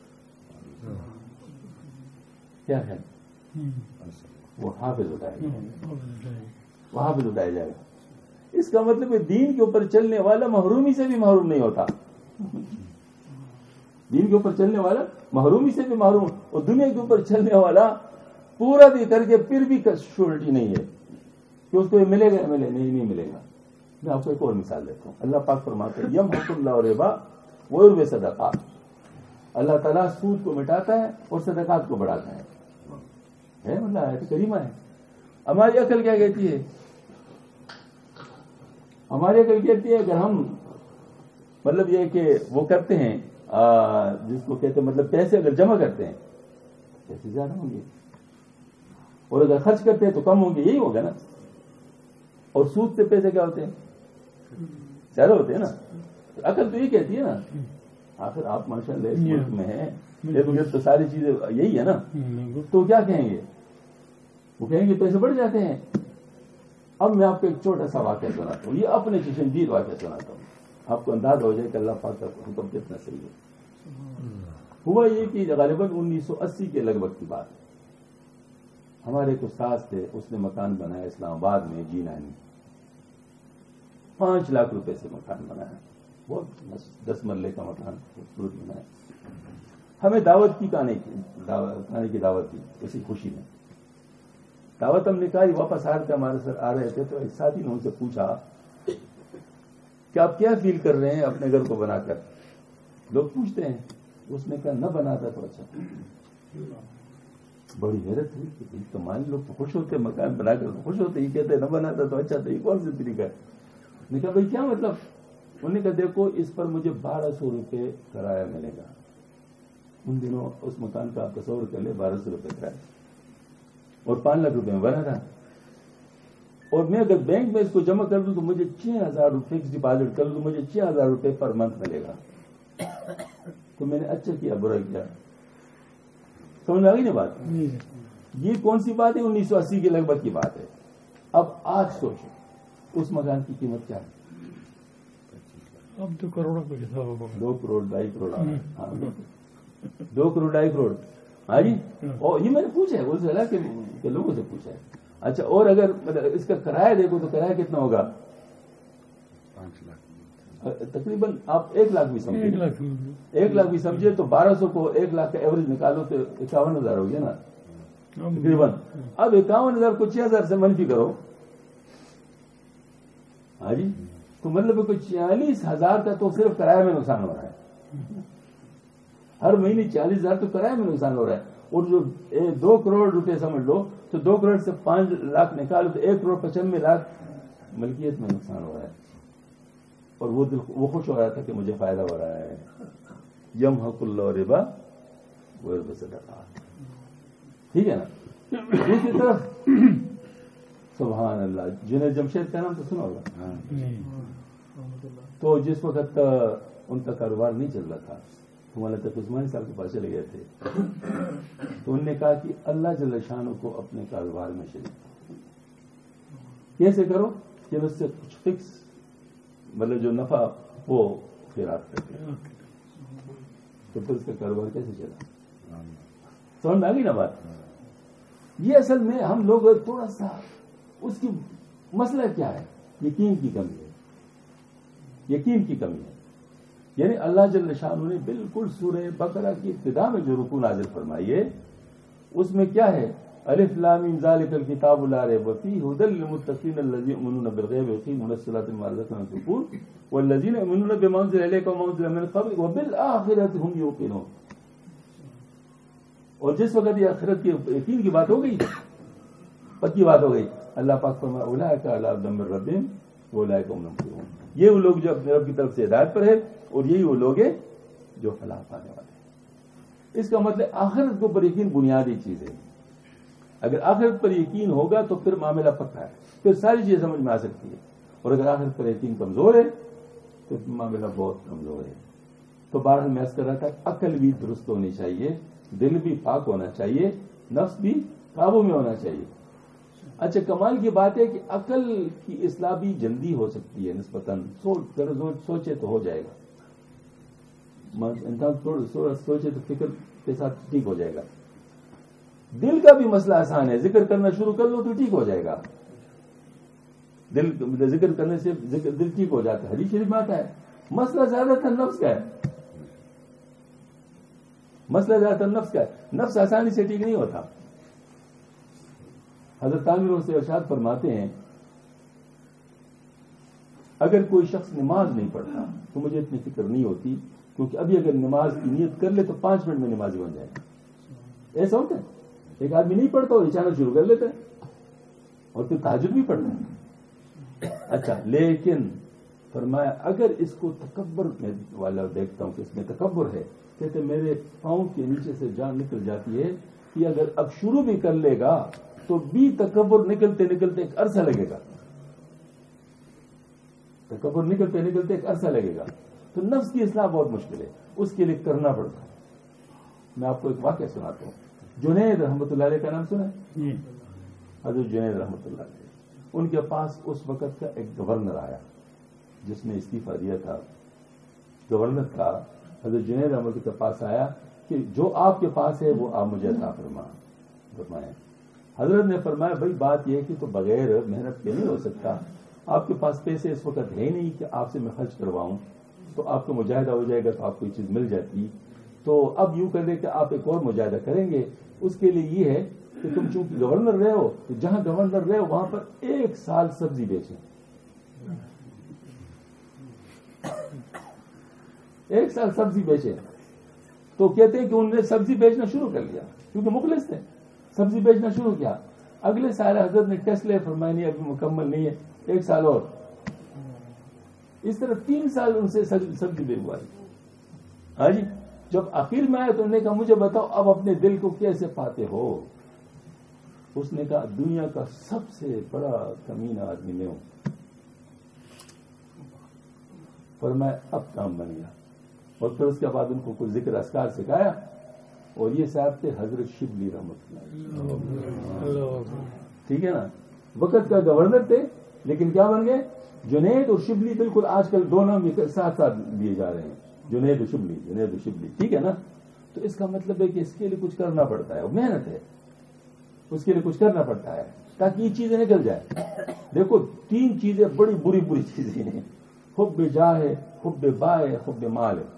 کیا ہے وہ حافظ اٹھائے گا، وہ حافظ اٹھایا جائے گا. اس کا مطلب ہے دین کے اوپر چلنے والا محرومی سے بھی محروم نہیں ہوتا. دین کے اوپر چلنے والا محرومی سے بھی محروم، اور دنیا کے اوپر چلنے والا پورا بھی کر کے پھر بھی شورٹی نہیں ہے کہ اس کو یہ ملے گا، ملے نہیں نہیں ملے گا. میں آپ کو ایک اور مثال دیتا ہوں. اللہ پاک فرماتے ہیں یمحق اللہ ربا ویربی صدقات. اللہ تعالیٰ سود کو مٹاتا ہے اور صدقات کو بڑھاتا ہے. ہے مطلب آیت کریمہ ہے. ہماری عقل کیا کہتی ہے؟ ہماری عقل کہتی ہے اگر ہم مطلب یہ کہ وہ کرتے ہیں جس کو کہتے ہیں مطلب پیسے اگر جمع کرتے ہیں پیسے زیادہ ہوں گے، اور اگر خرچ کرتے ہیں تو کم ہوں گے، یہی ہوگا نا. اور سود سے پیسے کیا ہوتے ہیں؟ زیادہ ہوتے ہیں نا. عقل تو یہ کہتی ہے نا. آخر آپ ماشاء اللہ اس ملک میں ہیں تو ساری چیزیں یہی ہے نا. تو کیا کہیں گے؟ وہ کہیں گے پیسے بڑھ جاتے ہیں. اب میں آپ کو ایک چھوٹا سا واقعہ سناتا ہوں، یہ اپنے چشمدید واقعہ سناتا ہوں، آپ کو اندازہ ہو جائے کہ اللہ پاک کا حکم کتنا صحیح ہے. ہوا یہ کہ غالباً انیس سو اسی کے لگ بھگ کی بات ہے. ہمارے ایک استاد تھے، اس نے مکان بنایا اسلام آباد میں جی نائن میں، پانچ لاکھ روپے سے مکان بنایا، بہت دس مرلے کا مکان خوبصورت بنایا. ہمیں دعوت کی کھانے کی کھانے کی دعوت دی، اسی خوشی میں دعوت ہم نے کہا. واپس آ رہے تھے ہمارے سر آ رہے تھے تو ایک ساتھی نے ان سے پوچھا کہ آپ کیا فیل کر رہے ہیں اپنے گھر کو بنا کر؟ لوگ پوچھتے ہیں. اس نے کہا نہ بناتا تو اچھا. بڑی حیرت ہوئی کہ تمام لوگ تو خوش ہوتے مکان بنا کر خوش ہوتے، یہ کہتے نہ بناتا تو اچھا. تو یہ کون سی طریقہ ہے؟ نے کہا بھائی کیا مطلب؟ انہوں نے کہا دیکھو اس پر مجھے بارہ سو روپے کرایہ ملے گا. ان دنوں اس مکان کا آپ تصور کر لیں، بارہ سو روپے کرایہ اور پانچ لاکھ روپے میں بنا تھا. اور میں اگر بینک میں اس کو جمع کر دوں تو مجھے چھ ہزار روپے فکس ڈپازٹ کر دوں تو مجھے چھ ہزار روپے پر منتھ ملے گا. تو میں نے اچھا کیا برا کیا؟ سمجھ میں آ گئی نا بات؟ یہ کون سی بات ہے؟ انیس سو اسی کے لگ بھگ کی بات ہے. اب آج سوچو اس مکان کی قیمت کیا ہے؟ اب تو کروڑوں کا حساب ہوگا. دو کروڑ ڈھائی کروڑ ہاں دو کروڑ ڈھائی کروڑ. ہاں جی. اور یہ میں نے پوچھا ہے اس علاقے کے لوگوں سے پوچھا ہے. اچھا اور اگر اس کا کرایہ دیکھو تو کرایہ کتنا ہوگا؟ پانچ لاکھ تقریباً آپ ایک لاکھ بھی سمجھے ایک لاکھ بھی سمجھے تو بارہ سو کو ایک لاکھ کا ایوریج نکالو تو اکاون ہزار ہو گیا نا تقریباً. اب اکاون ہزار کو چھ ہزار سے منفی کرو. ہاں جی. تو مطلب کوئی چالیس ہزار کا تو صرف کرایہ میں نقصان ہو رہا ہے. ہر مہینے چالیس ہزار تو کرایہ میں نقصان ہو رہا ہے. اور جو دو کروڑ روپے سمجھ لو تو دو کروڑ سے پانچ لاکھ نکالو تو ایک کروڑ پچانوے لاکھ ملکیت میں نقصان ہو رہا ہے. اور وہ دل وہ خوش ہو رہا تھا کہ مجھے فائدہ ہو رہا ہے. یم حق اللہ ربا وہ صدقات. ٹھیک ہے نا. دوسری طرف سبحان اللہ جنید جمشید کا نام تو سنا ہوگا. تو جس وقت ان کا کاروبار نہیں چل رہا تھا تو مولانا تقی عثمانی صاحب کے پاس چلے گئے تھے. تو انہوں نے کہا کہ اللہ جل شانہ کو اپنے کاروبار میں شریک کیسے کرو کہ اس سے کچھ فکس مطلب جو نفع وہ خیرات کرتے ہیں. تو پھر اس کا کاروبار کیسے چلا؟ سمجھ میں آ گئی نا بات؟ یہ اصل میں ہم لوگ تھوڑا سا اس کی مسئلہ کیا ہے؟ یقین کی کمی ہے. یقین کی کمی ہے. یعنی اللہ جل شانہ نے بالکل سورہ بقرہ کی ابتدا میں جو رکوع نازل فرمائی ہے اس میں کیا ہے؟ الف لام میم ذالک الکتاب لا ریب فیہ ھدی للمتقین الذین یؤمنون بالغیب ویقیمون الصلاۃ ومما رزقناہم ينفقون والذین یؤمنون بما انزل الیک وما انزل من قبلک وبالآخرۃ ھم یوقنون. اور جس وقت یہ آخرت کی یقین کی بات ہو گئی پکی بات ہو گئی اللہ پاک فرمایا اولئک علی ھدی من ربہم واولئک هم المفلحون. یہ وہ لوگ جو اپنے رب کی طرف سے ہدایت پر ہے اور یہی وہ لوگ ہیں جو فلاح پانے والے ہیں. اس کا مطلب آخرت کے اوپر یقین بنیادی چیز ہے. اگر آخرت پر یقین ہوگا تو پھر معاملہ پکا ہے، پھر ساری چیزیں سمجھ میں آ سکتی ہے. اور اگر آخرت پر یقین کمزور ہے تو معاملہ بہت کمزور ہے. تو بہرحال میں عرض کر رہا تھا عقل بھی درست ہونی چاہیے، دل بھی پاک ہونا چاہیے، نفس بھی قابو میں ہونا چاہیے. اچھا کمال کی بات ہے کہ عقل کی اصلاح بھی جلدی ہو سکتی ہے نسبتاً. سوچے تو ہو جائے گا انسان تھوڑا سوچے تو فکر کے ساتھ ٹھیک ہو جائے گا. دل کا بھی مسئلہ آسان ہے، ذکر کرنا شروع کر لو تو ٹھیک ہو جائے گا. دل ذکر کرنے سے دل ٹھیک ہو جاتا ہے. حدیث شریف میں آتا ہے مسئلہ زیادہ تر نفس کا ہے. مسئلہ زیادہ تر نفس کا ہے. نفس آسانی سے ٹھیک نہیں ہوتا. حضرت عامر سے ارشاد فرماتے ہیں اگر کوئی شخص نماز نہیں پڑھتا تو مجھے اتنی فکر نہیں ہوتی کیونکہ ابھی اگر نماز کی نیت کر لے تو پانچ منٹ میں نمازی بن جائے گا. ایسا ہوتا ہے. ایک آدمی نہیں پڑھتا وہ اچانک شروع کر لیتا ہے اور پھر تہجد بھی پڑھنا ہے. اچھا لیکن فرمایا اگر اس کو تکبر میں والا دیکھتا ہوں کہ اس میں تکبر ہے، کہتے میرے پاؤں کے نیچے سے جان نکل جاتی ہے کہ اگر اب شروع بھی کر لے گا تو بھی تکبر نکلتے نکلتے ایک عرصہ لگے گا، تکبر نکلتے نکلتے ایک عرصہ لگے گا. تو نفس کی اصلاح بہت مشکل ہے، اس کے لیے کرنا پڑتا ہے. میں آپ کو ایک واقعہ سناتا ہوں. جنید رحمۃ اللہ علیہ کا نام سنا ہے؟ حضرت جنید رحمۃ اللہ علیہ، ان کے پاس اس وقت کا ایک گورنر آیا جس نے استعفیٰ دیا تھا. گورنر کا حضرت جنید رحمۃ کے پاس آیا کہ جو آپ کے پاس ہے وہ آپ مجھے عطا فرمائیں. حضرت نے فرمایا بھائی بات یہ کہ تو بغیر محنت کے نہیں ہو سکتا، آپ کے پاس پیسے اس وقت ہے نہیں کہ آپ سے میں خرچ کرواؤں، تو آپ کو مجاہدہ ہو جائے گا تو آپ کو یہ چیز مل جاتی. تو اب یوں کر دیں کہ آپ ایک اور مجاہدہ کریں گے. اس کے لیے یہ ہے کہ تم چونکہ گورنر رہے ہو تو جہاں گورنر رہے ہو وہاں پر ایک سال سبزی بیچیں، ایک سال سبزی بیچیں. تو کہتے ہیں کہ انہوں نے سبزی بیچنا شروع کر لیا کیونکہ مخلص تھے، سبزی بیچنا شروع کیا. اگلے سال حضرت نے ٹیسٹ لے، فرمایا نہیں ابھی مکمل نہیں ہے، ایک سال اور. اس طرح تین سال ان سے سبزی بےگوائی. ہاں جی، جب آخر میں آئے تو انہوں نے کہا مجھے بتاؤ اب اپنے دل کو کیسے پاتے ہو؟ اس نے کہا دنیا کا سب سے بڑا کمینہ آدمی میں ہوں. فرمایا اب کام بن گیا. اور پھر اس کے بعد ان کو کچھ ذکر اذکار سکھایا. اور یہ صاحب تھے حضرت شبلی رحمۃ اللہ، ٹھیک ہے نا، وقت کا گورنر تھے لیکن کیا بن گئے؟ جنید اور شبلی. بالکل آج کل دو نام ساتھ ساتھ دیے جا رہے ہیں، جنید و شبلی، جنید و شبلی، ٹھیک ہے نا. تو اس کا مطلب ہے کہ اس کے لیے کچھ کرنا پڑتا ہے، محنت ہے، اس کے لیے کچھ کرنا پڑتا ہے تاکہ یہ چیزیں نکل جائے. دیکھو تین چیزیں بڑی بری بری چیزیں ہیں، حب جاہ ہے، حب با ہے، حب مال ہے.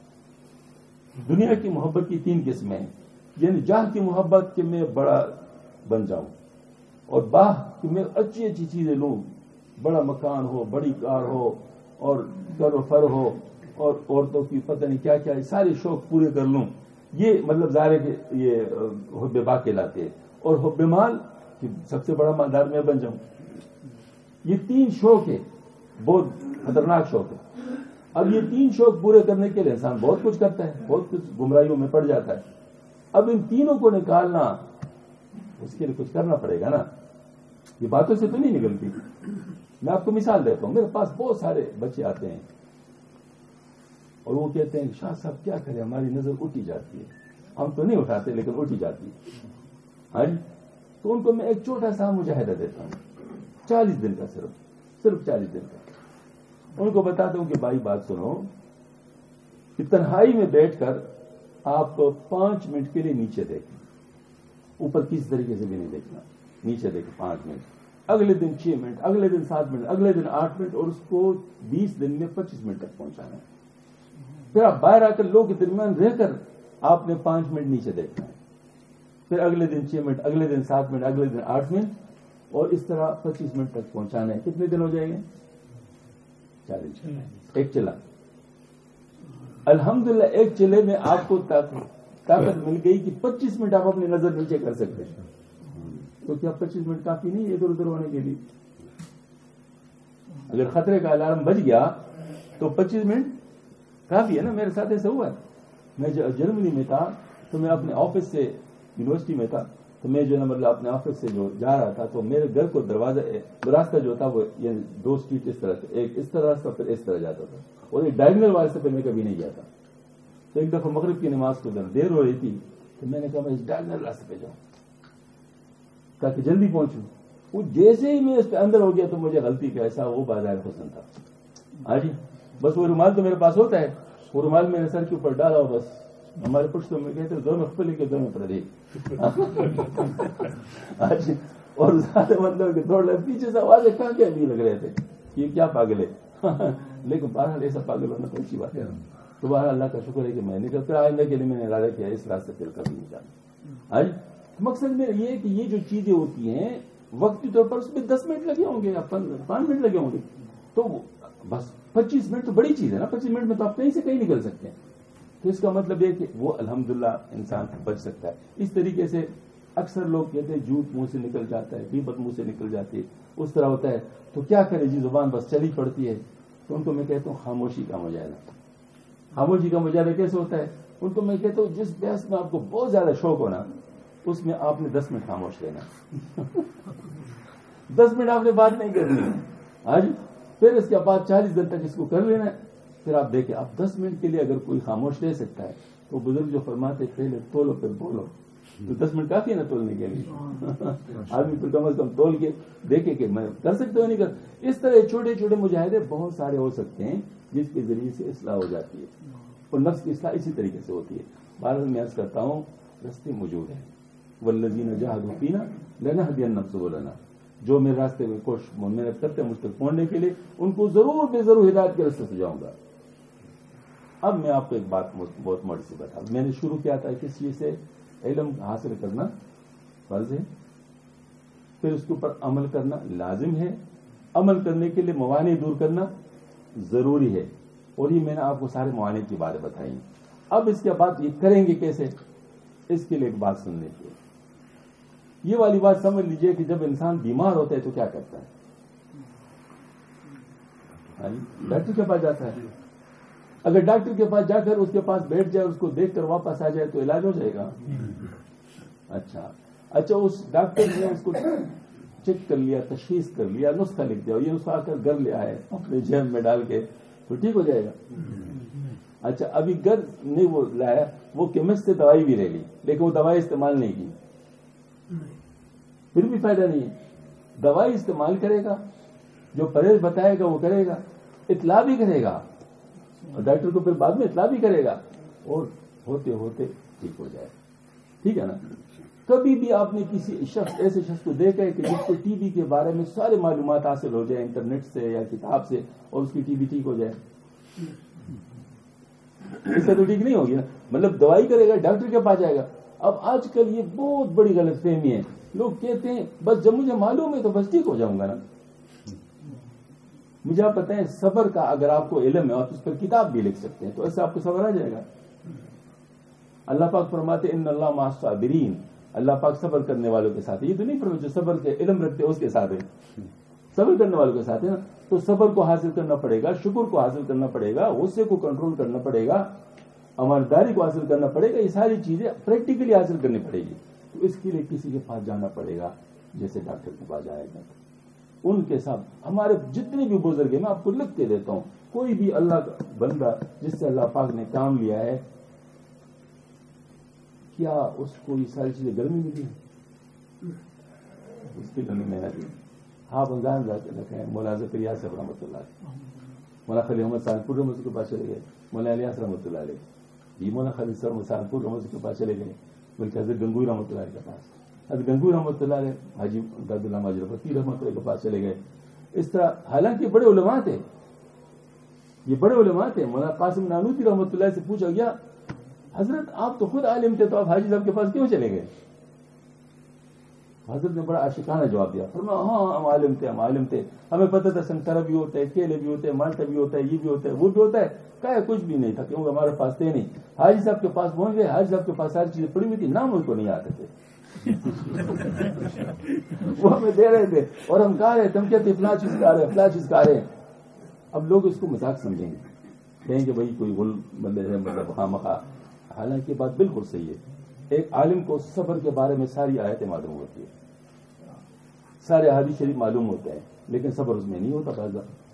دنیا کی محبت کی تین قسمیں ہیں، یعنی جاہ کی محبت کہ میں بڑا بن جاؤں، اور باہ کہ میں اچھی اچھی چیزیں لوں، بڑا مکان ہو، بڑی کار ہو، اور کر و فر ہو، اور عورتوں کی پتہ نہیں کیا کیا سارے شوق پورے کر لوں. یہ مطلب ظاہر ہے کہ یہ حب با کہلاتے ہیں. اور حب مال کہ سب سے بڑا مالدار میں بن جاؤں. یہ تین شوق ہے، بہت خطرناک شوق ہے. اب یہ تین شوق پورے کرنے کے لیے انسان بہت کچھ کرتا ہے، بہت کچھ گمراہیوں میں پڑ جاتا ہے. اب ان تینوں کو نکالنا، اس کے لیے کچھ کرنا پڑے گا نا. یہ باتوں سے تو نہیں نکلتی. میں آپ کو مثال دیتا ہوں. میرے پاس بہت سارے بچے آتے ہیں اور وہ کہتے ہیں شاہ صاحب کیا کریں، ہماری نظر اٹھی جاتی ہے. ہم تو نہیں اٹھاتے لیکن اٹھی جاتی ہے. ہاں جی، تو ان کو میں ایک چھوٹا سا مجاہدہ دیتا ہوں، چالیس دن کا، صرف صرف چالیس دن کا. ان کو بتاتا ہوں کہ بھائی بات سنو، کہ تنہائی میں بیٹھ کر آپ پانچ منٹ کے لیے نیچے دیکھیں، اوپر کسی طریقے سے بھی نہیں دیکھنا، نیچے دیکھیں پانچ منٹ. اگلے دن چھ منٹ، اگلے دن سات منٹ، اگلے دن آٹھ منٹ، اور اس کو بیس دن میں پچیس منٹ تک پہنچانا ہے. پھر آپ باہر آ کر لوگوں کے درمیان رہ کر آپ نے پانچ منٹ نیچے دیکھنا ہے. پھر اگلے دن چھ منٹ، اگلے دن سات منٹ، اگلے دن آٹھ منٹ، اور اس طرح پچیس منٹ تک پہنچانا ہے. کتنے دن ہو جائیں گے؟ چالیس. ایک چلا. الحمدللہ ایک چلے میں آپ کو طاقت مل گئی کہ پچیس منٹ آپ اپنی نظر نیچے کر سکتے ہیں. تو کیا پچیس منٹ کافی نہیں ادھر ادھر ہونے کے لیے؟ اگر خطرے کا الارم بج گیا تو پچیس منٹ کافی ہے نا. میرے ساتھ ایسا ہوا ہے. میں جرمنی میں تھا تو میں اپنے آفس سے، یونیورسٹی میں تھا تو میں جو ہے نا مطلب اپنے آفس سے جو جا رہا تھا تو میرے گھر کو دروازہ، راستہ جو تھا وہ یعنی دو اسٹریٹ اس طرح سے، ایک اس طرح راستہ پھر اس طرح جاتا تھا، اور ایک ڈائگنل والے سے پہ میں کبھی نہیں گیا تھا. تو ایک دفعہ مغرب کی نماز کو دیر ہو رہی تھی تو میں نے کہا میں اس ڈائگنل راستے پہ جاؤں تاکہ جلدی پہنچوں. وہ جیسے ہی میں اس پہ اندر ہو گیا تو مجھے غلطی کا ایسا وہ بازار حسن تھا. ہاں جی، بس وہ رومال تو میرے پاس ہوتا ہے، وہ رومال میں نے سر کے اوپر ڈالا، بس ہمارے پشتوں میں کہتے ہیں دونوں پھلے کے دونوں پر دیکھ. اور زیادہ مطلب کہ دوڑ لے پیچھے سے آوازیں کہاں کیا بھی لگ رہے تھے یہ کیا پاگل ہے. لیکن بہرحال ایسا پاگل ہونا تو اچھی بات ہے. تو بہرحال اللہ کا شکر ہے کہ میں نکل کر آئندہ کے لیے میں نے ارادہ کیا اس راستے پھر کبھی نہیں جانا. آج مقصد میرا یہ ہے کہ یہ جو چیزیں ہوتی ہیں وقتی طور پر اس میں دس منٹ لگے ہوں گے یا پانچ منٹ لگے ہوں گے، تو بس پچیس منٹ تو بڑی چیز ہے نا. پچیس منٹ میں تو آپ کہیں سے کہیں نکل سکتے ہیں. تو اس کا مطلب یہ کہ وہ الحمدللہ انسان بچ سکتا ہے. اس طریقے سے اکثر لوگ کہتے ہیں جھوٹ منہ سے نکل جاتا ہے، غیبت منہ سے نکل جاتی ہے، اس طرح ہوتا ہے، تو کیا کرے جی زبان بس چلی پڑتی ہے. تو ان کو میں کہتا ہوں خاموشی کا مجاہدہ. خاموشی کا مجاہدہ کیسے ہوتا ہے؟ ان کو میں کہتا ہوں جس بحث میں آپ کو بہت زیادہ شوق ہونا اس میں آپ نے دس منٹ خاموش رہنا. دس منٹ آپ نے بات نہیں کرنی ہے آج، پھر اس کے بعد چالیس دن تک اس کو کر لینا ہے. پھر آپ دیکھیں اب دس منٹ کے لیے اگر کوئی خاموش رہ سکتا ہے تو بزرگ جو فرماتے پہلے تولو پھر بولو، تو دس منٹ کافی ہے نا تولنے کے لیے. آدمی پھر کم از کم تول کے دیکھے کہ میں کر سکتا ہوں نہیں کر. اس طرح چھوٹے چھوٹے مجاہدے بہت سارے ہو سکتے ہیں جس کے ذریعے سے اصلاح ہو جاتی ہے، اور نفس کی اصلاح اسی طریقے سے ہوتی ہے. بہرحال میں عرض کرتا ہوں راستے موجود ہیں، والذین جاہدوا فینا لنہدینہم سبلنا. جو میرے راستے میں کوشش محنت کرتے ہیں مجھ تک پہنچنے کے لیے، ان کو ضرور بے ضرور ہدایت کے راستے سے جاؤں گا. اب میں آپ کو ایک بات بہت موٹی سی بتا، میں نے شروع کیا تھا کس چیز سے؟ علم حاصل کرنا فرض ہے، پھر اس کے اوپر عمل کرنا لازم ہے، عمل کرنے کے لیے موانع دور کرنا ضروری ہے، اور یہ میں نے آپ کو سارے موانع کی باتیں بتائی. اب اس کے بعد یہ کریں گے کیسے، اس کے لیے ایک بات سن لیجیے. یہ والی بات سمجھ لیجیے کہ جب انسان بیمار ہوتا ہے تو کیا کرتا ہے؟ ڈاکٹر کے پاس جاتا ہے. اگر ڈاکٹر کے پاس جا کر اس کے پاس بیٹھ جائے، اس کو دیکھ کر واپس آ جائے تو علاج ہو جائے گا. اچھا اچھا اس ڈاکٹر نے اس کو چیک کر لیا، تشخیص کر لیا، نسخہ لکھ دیا، یہ نسخہ آ کر گھر لے آئے اپنے جیب میں ڈال کے، تو ٹھیک ہو جائے گا. اچھا ابھی گھر نہیں وہ لایا، وہ کیمسٹ سے دوائی بھی لے لی لیکن وہ دوائی استعمال نہیں کی، پھر بھی فائدہ نہیں ہے. دوائی استعمال کرے گا، جو پرہیز بتائے گا وہ کرے گا، اطلاع بھی کرے گا، اور ڈاکٹر کو پھر بعد میں اطلاع بھی کرے گا، اور ہوتے ہوتے ٹھیک ہو جائے. ٹھیک ہے نا؟ کبھی بھی آپ نے کسی شخص ایسے شخص کو دیکھا ہے کہ جس کو ٹی بی کے بارے میں سارے معلومات حاصل ہو جائے انٹرنیٹ سے یا کتاب سے، اور اس کی ٹی بی ٹھیک ہو جائے؟ اس سے تو ٹھیک نہیں ہوگی نا. مطلب دوائی کرے گا، ڈاکٹر کے پاس جائے گا. اب آج کل یہ بہت بڑی غلط فہمی ہے، لوگ کہتے ہیں بس جب مجھے معلوم ہے تو بس ٹھیک ہو جاؤں گا نا. مجھے آپ بتائیں صبر کا اگر آپ کو علم ہے آپ اس پر کتاب بھی لکھ سکتے ہیں تو ایسے آپ کو صبر آ جائے گا. اللہ پاک فرماتے ان اللہ مع الصابرین، اللہ پاک صبر کرنے والوں کے ساتھ. یہ تو نہیں فرماتے جو صبر کے علم رکھتے اس کے ساتھ ہے، صبر کرنے والوں کے ساتھ ہے نا. تو صبر کو حاصل کرنا پڑے گا، شکر کو حاصل کرنا پڑے گا، غصے کو کنٹرول کرنا پڑے گا، امانتداری کو حاصل کرنا پڑے گا. یہ ساری چیزیں پریکٹیکلی حاصل کرنی پڑے گی. تو اس کے لیے کسی کے پاس جانا پڑے گا، جیسے ڈاکٹر کے پاس جائے گا. ان کے ساتھ ہمارے جتنے بھی بزرگ ہیں میں آپ کو لکھ کے دیتا ہوں، کوئی بھی اللہ کا بندہ جس سے اللہ پاک نے کام لیا ہے کیا اس کو یہ ساری چیزیں گرمی ملی؟ اس کی گرمی محنت دی. آپ انجان رکھے مولانا زکریا صاحب رحمۃ اللہ علیہ، مولانا خلیل احمد سہارنپور رحمۃ کے پاس چلے گئے، مولانا الیاس رحمۃ اللہ علیہ، یہ مولانا خلیل صاحب سہارنپور رحمۃ کے پاس چلے گئے، بلکہ حضرت گنگوئی رحمۃ اللہ کے پاس، حضرت گنگوئی رحمۃ اللہ علیہ حاجی عبد اللہ ماجرفتی رحمۃ اللہ کے پاس چلے گئے. اس طرح حالانکہ بڑے علماء تھے، یہ بڑے علماء تھے. مولانا قاسم نانوتوی رحمۃ اللہ سے پوچھا گیا حضرت آپ تو خود عالم تھے تو آپ حاجی صاحب کے پاس کیوں چلے گئے؟ حضرت نے بڑا عاشقانہ جواب دیا، فرمایا ہاں ہم عالم تھے، ہم عالم تھے، ہمیں پتہ تھا سنترا بھی ہوتا ہے، کیلے بھی ہوتے ہیں، مالٹا بھی ہوتا ہے، یہ بھی ہوتا ہے، وہ بھی ہوتا ہے. کہا کچھ بھی نہیں تھا کیونکہ ہمارے پاس تھے نہیں. حاجی صاحب کے پاس پہنچ گئے، حاجی صاحب کے پاس ساری چیزیں پڑی ہوئی تھی، نام ان کو نہیں آتے تھے. وہ ہمیں دے رہے تھے اور ہم کہا رہے تھے، ہم کہتے فلاں چیز کھا رہے ہیں، فلاں چیز کھا رہے ہیں. اب لوگ اس کو مذاق سمجھیں گے، کہیں گے بھائی کوئی غل بندے ہے، مطلب خواہ مخواہ. حالانکہ بات بالکل صحیح ہے. ایک عالم کو صبر کے بارے میں ساری آیتیں معلوم ہوتی ہیں، سارے احادیث شریف معلوم ہوتے ہیں، لیکن صبر اس میں نہیں ہوتا. بعض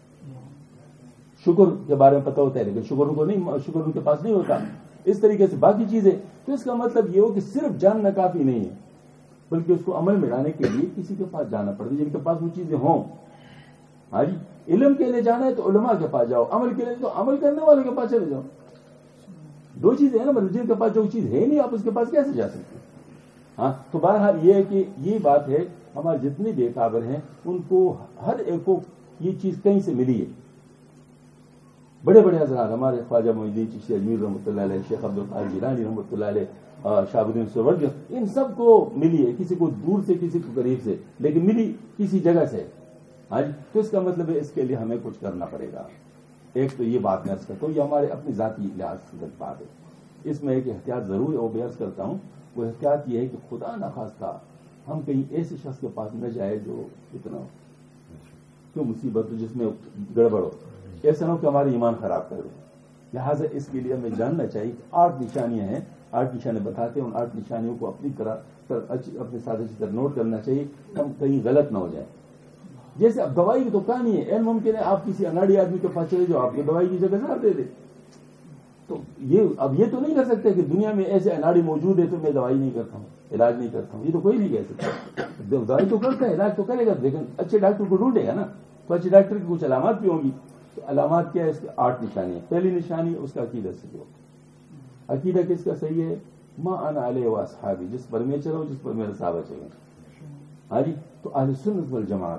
شکر کے بارے میں پتہ ہوتا ہے لیکن شکر کو نہیں، شکر ان کے پاس نہیں ہوتا. اس طریقے سے باقی چیزیں. تو اس کا مطلب یہ ہو کہ صرف جاننا کافی نہیں ہے، بلکہ اس کو عمل میں لانے کے لیے کسی کے پاس جانا پڑتا ہے جن کے پاس وہ چیزیں ہوں. ہاں جی، علم کے لیے جانا ہے تو علماء کے پاس جاؤ، عمل کے لیے تو عمل کرنے والوں کے پاس چلے جاؤ. دو چیزیں ہیں نا، مطلب جن کے پاس جو چیز ہے نہیں آپ اس کے پاس کیسے جا سکتے؟ ہاں تو بہرحال یہ ہے کہ یہ بات ہے، ہمارے جتنے بے قابر ہیں ان کو ہر ایک کو یہ چیز کہیں سے ملی ہے. بڑے بڑے حضرات ہمارے خواجہ معین الدین چشتی اجمیر رحمۃ اللہ علیہ، شیخ عبد القادر جیلانی رحمۃ اللہ علیہ، شہاب الدین سہروردی، ان سب کو ملی ہے، کسی کو دور سے کسی کو قریب سے، لیکن ملی کسی جگہ سے. ہاں جی، تو اس کا مطلب ہے اس کے لیے ہمیں کچھ کرنا پڑے گا. ایک تو یہ بات میں عرض کرتا ہوں، یہ ہمارے اپنی ذاتی لحاظ سے بات ہے. اس میں ایک احتیاط ضرور ہے، وہ بیعرض کرتا ہوں، وہ احتیاط یہ ہے کہ خدا نخواستہ ہم کہیں ایسے شخص کے پاس نہ جائے جو اتنا کیوں مصیبت ہو، جس میں گڑبڑ ہو، ایسا نہ ہو کہ ہمارے ایمان خراب کر دے۔ لہٰذا اس کے لیے ہمیں جاننا چاہیے کہ آٹھ نشانیاں ہیں، آٹھ نشانے بتاتے ہیں، ان آٹھ نشانیوں کو اپنی طرح اپنے ساتھ اچھی طرح نوٹ کرنا چاہیے، ہم کہیں غلط نہ ہو جائیں۔ جیسے اب دوائی کی دکان ہی ہے، این ممکن ہے آپ کسی اناڑی آدمی کے پاس چلے جو آپ کو دوائی کی جگہ زہر دے دے، تو یہ اب یہ تو نہیں کر سکتے کہ دنیا میں ایسے اناڑی موجود ہے تو میں دوائی نہیں کرتا ہوں، علاج نہیں کرتا ہوں، یہ تو کوئی نہیں کہہ سکتا۔ دوائی تو کرتا ہے، علاج تو کرے گا، لیکن اچھے ڈاکٹر کو ڈھونڈے گا نا، تو اچھے ڈاکٹر کی کچھ علامات بھی ہوں گی۔ تو علامات کیا ہے؟ اس کی آٹھ نشانی۔ پہلی نشانی اس کا عقیدہ صحیح ہو۔ عقیدہ کس کا صحیح ہے؟ ما انا علیہ و اصحابی، جس پر میں چلو، جس پر میرے صحابہ چلیں۔ ہاں جی، تو اہل سنت والجماعت،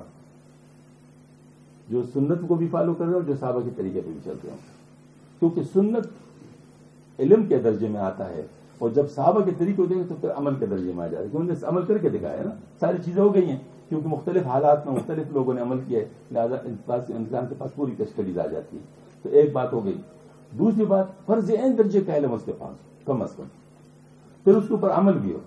جو سنت کو بھی فالو کر رہے ہو، جو صحابہ کے طریقے پہ بھی چلتے ہوں، کیونکہ سنت علم کے درجے میں آتا ہے، اور جب صحابہ کے طریقے ہوتے ہیں تو پھر عمل کے درجے میں آ جاتا ہے، کیونکہ انہوں نے عمل کر کے دکھایا ہے نا، ساری چیزیں ہو گئی ہیں، کیونکہ مختلف حالات میں مختلف لوگوں نے عمل کیا ہے، لہٰذا انسان کے پاس پوری کسٹڈیز آ جاتی ہے۔ تو ایک بات ہو گئی۔ دوسری بات، فرض عین درجے کا علم اس کے پاس کم از کم، پھر اس کے اوپر عمل بھی ہو،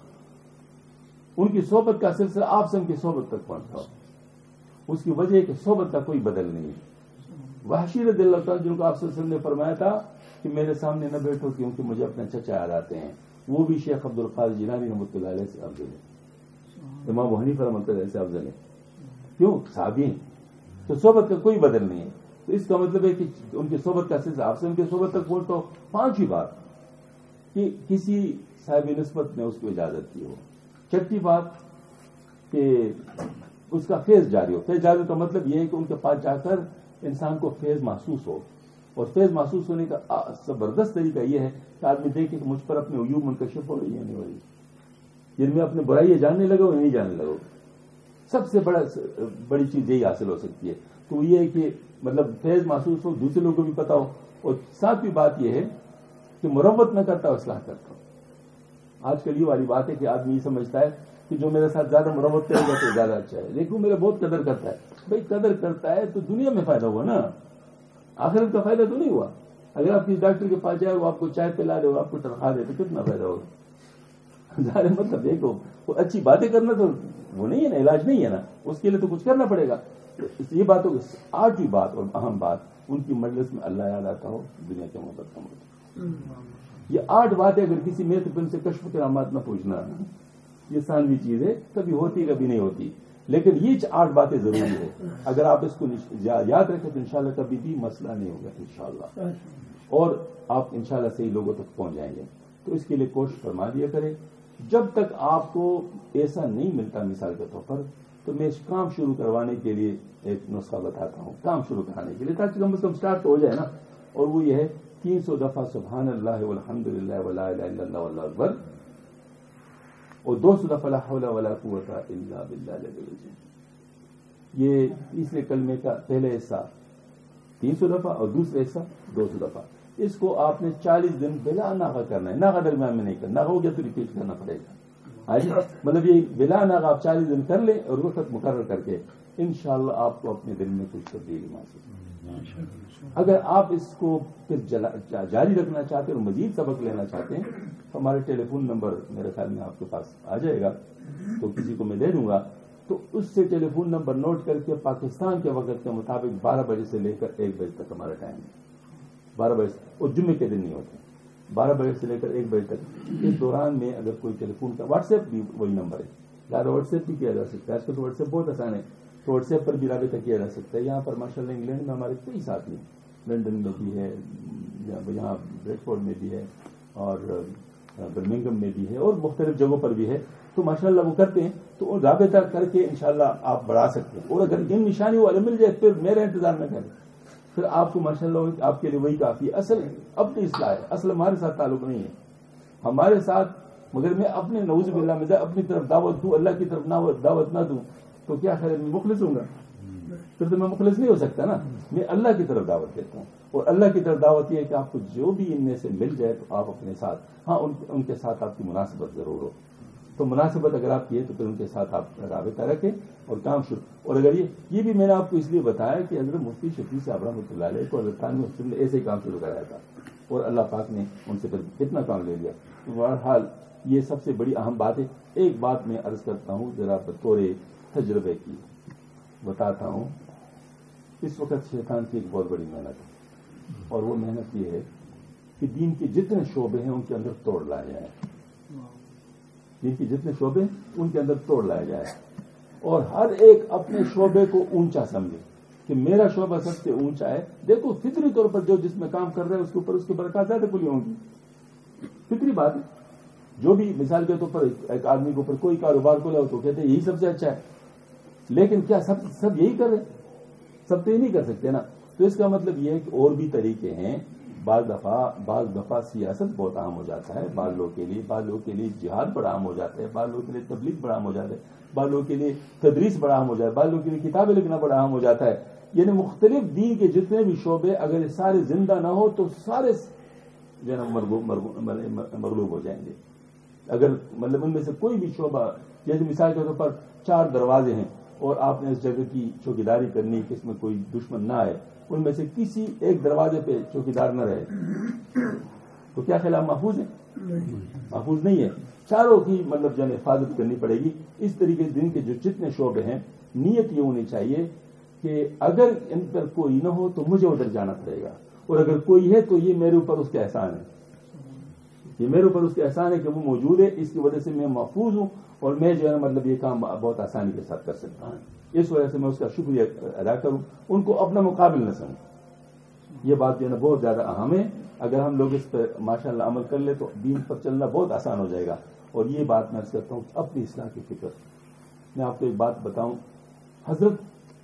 ان کی صحبت کا سلسلہ آپ سے ان کی صحبت تک پہنچتا ہو۔ اس کی وجہ ہے کہ صحبت کا کوئی بدل نہیں ہے۔ وحشی رضی اللہ تعالیٰ، جن کو آپ صلی اللہ علیہ وسلم نے فرمایا تھا کہ میرے سامنے نہ بیٹھو کیونکہ مجھے اپنے چچا یاد آتے ہیں، وہ بھی شیخ عبد القادر جیلانی رحمۃ اللہ علیہ سے افضل ہے، امام ابو حنیفہ رحمۃ اللہ علیہ سے افضل ہے، کیوں؟ صحابی ہیں، تو صحبت کا کوئی بدل نہیں ہے۔ تو اس کا مطلب ہے کہ ان کی صحبت کا سلسلہ آپ سے ان کی صحبت تک پہنچتا ہو۔ پانچویں بات کہ کسی صاحب نسبت نے اس کو اجازت دی ہو۔ چھٹی بات کہ اس کا فیض جاری ہو۔ فیض جاری کا مطلب یہ ہے کہ ان کے پاس جا کر انسان کو فیض محسوس ہو، اور فیض محسوس ہونے کا زبردست طریقہ یہ ہے کہ آدمی دیکھے کہ مجھ پر اپنے عیوب منکشف ہو رہی ہے نہیں ہو رہی، جن میں اپنے برائیاں جاننے لگو یا نہیں جاننے لگو۔ سب سے بڑا بڑی چیز یہی حاصل ہو سکتی ہے۔ تو یہ ہے کہ مطلب فیض محسوس ہو، دوسرے لوگوں کو بھی پتا ہو، اور ساتویں بات یہ ہے کہ مروت نہ کرتا، اصلاح کرتا ہو۔ آج کل یہ والی بات ہے کہ آدمی یہ سمجھتا ہے کہ جو میرے ساتھ زیادہ مروت کرے گا تو زیادہ اچھا ہے، لیکن وہ میرا بہت قدر کرتا ہے۔ بھائی قدر کرتا ہے تو دنیا میں فائدہ ہوا نا، آخرت کا فائدہ تو نہیں ہوا۔ اگر آپ کسی ڈاکٹر کے پاس جائے، وہ آپ کو چائے پلا دے، وہ آپ کو تنخواہ دے، تو کتنا فائدہ ہوگا؟ ظاہر مطلب دیکھو، وہ اچھی باتیں کرنا تو وہ نہیں ہے نا، علاج نہیں ہے نا، اس کے لیے تو کچھ کرنا پڑے گا۔ یہ باتوں آٹھویں بات اور اہم بات، ان کی مجلس میں اللہ یاد آتا ہو، دنیا کے محبت کا مطلب۔ یہ آٹھ باتیں اگر کسی محفل سے کشف کرامات نہ پوچھنا، یہ ثانوی چیز ہے، کبھی ہوتی کبھی نہیں ہوتی، لیکن یہ آٹھ باتیں ضروری ہے۔ اگر آپ اس کو یاد رکھیں تو انشاءاللہ کبھی بھی مسئلہ نہیں ہوگا انشاءاللہ، اور آپ انشاءاللہ صحیح لوگوں تک پہنچ جائیں گے۔ تو اس کے لیے کوشش فرما دیا کریں۔ جب تک آپ کو ایسا نہیں ملتا مثال کے طور پر، تو میں اس کام شروع کروانے کے لیے ایک نسخہ بتاتا ہوں، کام شروع کرانے کے لیے، تاکہ کم از کم اسٹارٹ ہو جائے نا۔ اور وہ یہ ہے تین سو دفعہ سبحان اللہ والحمد للہ ولا الہ الا اللہ واللہ اکبر، اور دو سو دفعہ لا حول ولا قوت الا باللہ العلی العظیم۔ یہ تیسرے کلمے کا پہلے حصہ تین سو دفعہ اور دوسرے حصہ دو سو دفعہ۔ اس کو آپ نے چالیس دن بلا ناغہ کرنا ہے، ناغہ درمیان میں نہیں کرنا، ناغہ ہو گیا تو ریپیٹ کرنا پڑے گا۔ مطلب یہ بلا ناغہ آپ چالیس دن کر لیں، اور وقت مقرر کر کے انشاءاللہ آپ کو اپنے دل میں کچھ تبدیلی محسوس۔ اگر آپ اس کو پھر جاری رکھنا چاہتے ہیں اور مزید سبق لینا چاہتے ہیں تو ہمارے ٹیلی فون نمبر میرے خیال میں آپ کے پاس آ جائے گا، تو کسی کو میں دے دوں گا، تو اس سے ٹیلی فون نمبر نوٹ کر کے پاکستان کے وقت کے مطابق بارہ بجے سے لے کر ایک بجے تک ہمارا ٹائم ہے، بارہ بجے سے، اور جمعے کے دن نہیں ہوتے، بارہ بجے سے لے کر ایک بجے تک۔ اس دوران میں اگر کوئی ٹیلی فون کا، واٹس ایپ بھی وہی نمبر ہے، زیادہ واٹس ایپ بھی کیا جا سکتا ہے، آج کل تو واٹس ایپ بہت آسان ہے، تو واٹس ایپ پر بھی رابطہ کیا جا سکتا ہے۔ یہاں پر ماشاء اللہ انگلینڈ میں ہمارے کئی ساتھی ہیں، لنڈن میں بھی ہے، یہاں بریڈ فورڈ میں بھی ہے، اور برمنگھم میں بھی ہے، اور مختلف جگہوں پر بھی ہے، تو ماشاءاللہ وہ کرتے ہیں، تو رابطہ کر کے انشاءاللہ آپ بڑھا سکتے ہیں۔ اور اگر ان نشانیوں والے مل جائے پھر میرے انتظار نہ کریں، پھر آپ کو ماشاءاللہ آپ کے لیے وہی کافی ہے۔ اصل اپنی اصلاح ہے، اصل ہمارے ساتھ تعلق نہیں ہے، ہمارے ساتھ، مگر میں اپنے نعوذ باللہ میں اپنی طرف دعوت دوں، اللہ کی طرف دعوت نہ دوں تو کیا خیر میں مخلص ہوں گا؟ پھر تو میں مخلص نہیں ہو سکتا نا۔ میں اللہ کی طرف دعوت دیتا ہوں، اور اللہ کی طرف دعوت یہ ہے کہ آپ کو جو بھی ان میں سے مل جائے تو آپ اپنے ساتھ، ہاں ان کے ساتھ آپ کی مناسبت ضرور ہو، تو مناسبت اگر آپ کیے تو پھر ان کے ساتھ آپ رابطہ رکھیں اور کام شروع. اور اگر یہ یہ بھی میں نے آپ کو اس لیے بتایا کہ حضرت مفتی شفیع صاحب رحمۃ اللہ علیہ کو حضرت تھانوی نے ایسے ہی کام شروع کرایا تھا اور اللہ پاک نے ان سے پھر اتنا کام لے لیا. بہرحال یہ سب سے بڑی اہم بات ہے. ایک بات میں عرض کرتا ہوں ذرا بطور تجربے کی بتاتا ہوں. اس وقت شیطان کی ایک بہت بڑی محنت ہے اور وہ محنت یہ ہے کہ دین کے جتنے شعبے ہیں ان کے اندر توڑ لایا جائے. دین کے جتنے شعبے ان کے اندر توڑ لایا جائے اور ہر ایک اپنے شعبے کو اونچا سمجھے کہ میرا شعبہ سب سے اونچا ہے. دیکھو فطری طور پر جو جس میں کام کر رہا ہے اس کے اوپر اس کی برکات زیادہ کھلی ہوں گی. فطری بات ہے. جو بھی مثال کے طور پر ایک آدمی کے اوپر کوئی کاروبار کھولا ہو تو کہتے ہیں یہی سب سے اچھا ہے. لیکن کیا سب سب یہی کر رہے؟ سب تو یہ نہیں کر سکتے نا. تو اس کا مطلب یہ ہے کہ اور بھی طریقے ہیں. بعض دفعہ بعض دفعہ سیاست بہت عام ہو جاتا ہے بعض لوگوں کے لیے. بعض لوگوں کے لیے جہاد بڑا عام ہو جاتا ہے. بعض لوگوں کے لیے تبلیغ بڑا عام ہو جاتا ہے. بعض لوگوں کے لیے تدریس بڑا عام ہو جاتا ہے. بعض لوگوں کے لیے کتابیں لکھنا بڑا عام ہو جاتا ہے. یعنی مختلف دین کے جتنے بھی شعبے اگر سارے زندہ نہ ہو تو سارے جو ہے نا مغلوب ہو جائیں گے. اگر مطلب ان میں سے کوئی بھی شعبہ جیسے مثال کے طور پر چار دروازے ہیں اور آپ نے اس جگہ کی چوکیداری کرنی کہ اس میں کوئی دشمن نہ آئے, ان میں سے کسی ایک دروازے پہ چوکیدار نہ رہے تو کیا خیال محفوظ ہے؟ محفوظ نہیں ہے. چاروں کی مطلب جو ہے حفاظت کرنی پڑے گی. اس طریقے سے دن کے جو جتنے شعبے ہیں نیت یہ ہونی چاہیے کہ اگر ان پر کوئی نہ ہو تو مجھے ادھر جانا پڑے گا, اور اگر کوئی ہے تو یہ میرے اوپر اس کا احسان ہے. یہ میرے اوپر اس کا احسان ہے کہ وہ موجود ہے, اس کی وجہ سے میں محفوظ ہوں اور میں جو ہے مطلب یہ کام بہت آسانی کے ساتھ کر سکتا ہوں. اس وجہ سے میں اس کا شکریہ ادا کروں, ان کو اپنا مقابل نہ سمجھوں. یہ بات جو ہے نا بہت زیادہ اہم ہے. اگر ہم لوگ اس پر ماشاءاللہ عمل کر لیں تو دین پر چلنا بہت آسان ہو جائے گا. اور یہ بات میں عرض کرتا ہوں اپنی اصلاح کی فکر. میں آپ کو ایک بات بتاؤں, حضرت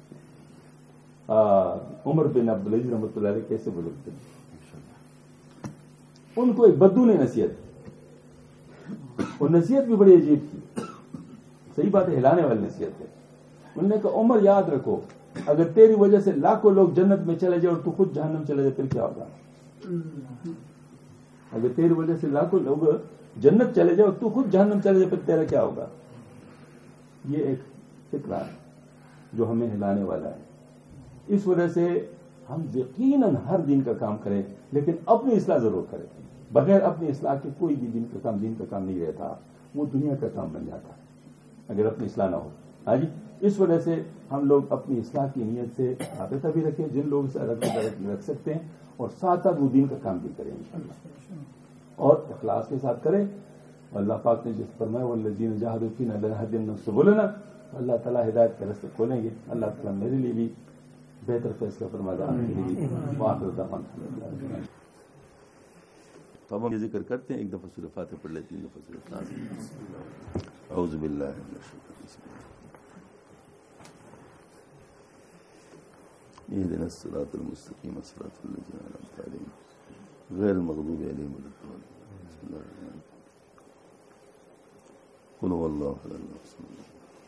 عمر بن عبدالعزیز رحمۃ اللہ علیہ کیسے بزرگ تھے. ان کو ایک بدو نے نصیحت, اور نصیحت بھی بڑی عجیب تھی. صحیح بات ہے, ہلانے والی نصیحت ہے. انہوں نے کہا عمر یاد رکھو اگر تیری وجہ سے لاکھوں لوگ جنت میں چلے جائے اور تو خود جہنم چلے جائے پھر کیا ہوگا. اگر تیری وجہ سے لاکھوں لوگ جنت چلے جائے اور تو خود جہنم چلے جائے پھر تیرا کیا ہوگا. یہ ایک فکرہ ہے جو ہمیں ہلانے والا ہے. اس وجہ سے ہم یقیناً ہر دین کا کام کریں لیکن اپنی اصلاح ضرور کریں. بغیر اپنی اصلاح کے کوئی بھی دین کا کام دین کا کام نہیں رہتا, وہ دنیا کا کام بن جاتا ہے اگر اپنی اصلاح نہ ہو. ہاں جی, اس وجہ سے ہم لوگ اپنی اصلاح کی نیت سے رابطہ بھی رکھیں جن لوگوں سے رابطہ رکھ سکتے ہیں, اور ساتھ ساتھ وہ دین کا کام بھی کریں انشاءاللہ, اور اخلاص کے ساتھ کریں. اللہ پاک نے جس فرمایا والذین جاہدوا فینا لنہدینہم سبلنا, اللہ تعالیٰ ہدایت کے راستے کھولیں گے. اللہ تعالیٰ میرے لیے بھی بہتر فیصلہ فرما دے. تو ہم یہ ذکر کرتے ہیں, ایک دفعہ سورہ فاتحہ پڑھ لیتے ہیں, ایک دفعہ سورہ اخلاص. اعوذ باللہ من الشیطان الرجیم. اهدنا الصراط المستقيم صراط الذين أنعمت عليهم غير المغضوب عليهم ولا الضالين. بسم الله الرحمن الرحيم. قل هو الله أحد الله الصمد.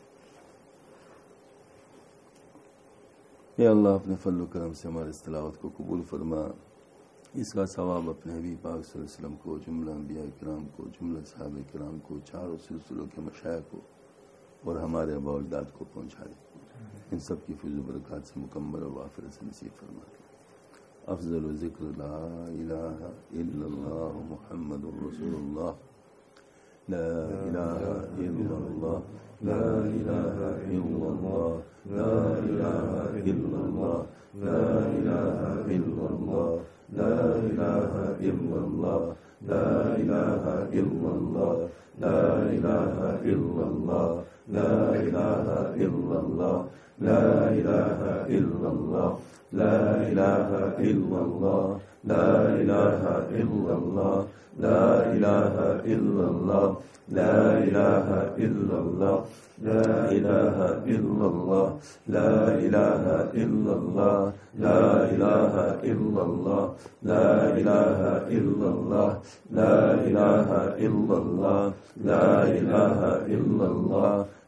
اے اللہ اپنے فضل و کرم سے ہماری اس تلاوت کو قبول فرما. اس کا ثواب اپنے حبیب پاک صلی اللہ علیہ وسلم کو, جملہ انبیاء کرام کو, جملہ صحابہ کرام کو, چاروں سلسلوں کے مشائخ کو اور ہمارے آباء و اجداد کو پہنچا دے. ان سب کی فضل و برکات سے مکمل اور وافر سے نصیب فرما دے. افضل و ذکر لا الہ الا اللہ محمد رسول اللہ. لا الہ الا اللہ, لا الہ الا اللہ, لا الہ الا اللہ, لا الہ الا اللہ, لا الہ الا اللہ, لا الہ الا اللہ, لا الہ الا اللہ, لا الہ الا اللہ, لا الہ الا اللہ, لا الہ الا اللہ, لا الہ الا اللہ, لا الہ الا اللہ, لا الہ الا اللہ, لا الہ الا اللہ, لا الہ الا اللہ, لا الہ الا اللہ, لا الہ الا اللہ, لا الہ الا اللہ, لا الہ الا اللہ,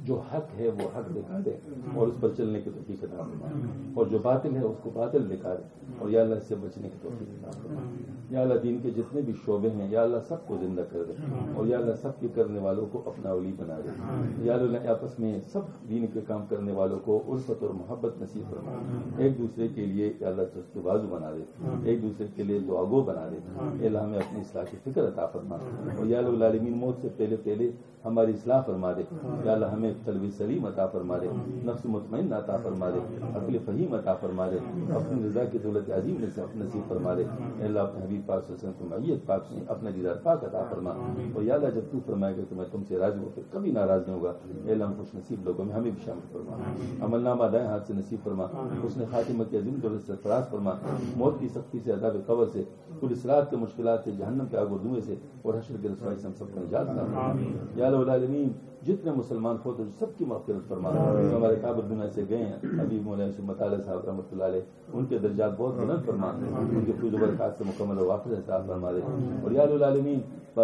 جو حق ہے وہ حق دکھا دے اور اس پر چلنے کی توفیق عطا فرما، اور جو باطل ہے اس کو باطل دکھا دے اور یا اللہ اس سے بچنے کی توفیق عطا فرما۔ یا اللہ دین کے جتنے بھی شعبے ہیں یا اللہ سب کو زندہ کر دے اور یا اللہ سب کے کرنے والوں کو اپنا ولی بنا دے۔ یا اللہ آپس میں سب دین کے کام کرنے والوں کو الفت اور محبت نصیب فرما، ایک دوسرے کے لیے یا اللہ چست بازو بنا دے، ایک دوسرے کے لیے دعاگو بنا دے۔ یا اللہ ہمیں اپنی اصلاح کی فکر عطا فرما اور یا اللہ العالمین موت سے پہلے پہلے ہماری اصلاح فرما دے۔ یا اللہ ہمیں قلب سلیم عطا فرما دے، نفس مطمئن عطا فرما دے، عقل فہیم عطا فرما دے، اپنی رضا کی دولت عظیم میں سے نصیب فرما دے۔ اے اللہ اپنے حبیب پاک صلی اللہ علیہ وسلم کی معیت پاک سے اپنا دیدار پاک عطا فرما، اور یا اللہ جب تو فرمائے گا کہ میں تم سے راضی ہوں پھر کبھی ناراض نہیں ہوگا، اے اللہ ہم خوش نصیب لوگوں میں ہمیں بھی شامل فرما، عمل نامہ دائیں ہاتھ سے نصیب فرما، حسن خاتمہ کی عظیم دولت سے فراز فرما، موت کی سختی سے عذاب قبر سے، کل اسرات کے مشکلات سے، جہنم کے آگ و دھوئیں سے اور حشر کے رسوائی سے ہم سب کو نجات عطا۔ یا اللہ العالمین جتنے مسلمان فوت ہو سب کی مغفرت فرما، جو ہمارے کعبہ دنیا سے گئے ہیں ابھی مولانا شمت علیہ صاحب رحمۃ اللہ علیہ ان کے درجات بہت بلند فرما، ان کے فیض و برکات سے مکمل و واقع حساب فرما دے۔ اور یا اللہ العالمین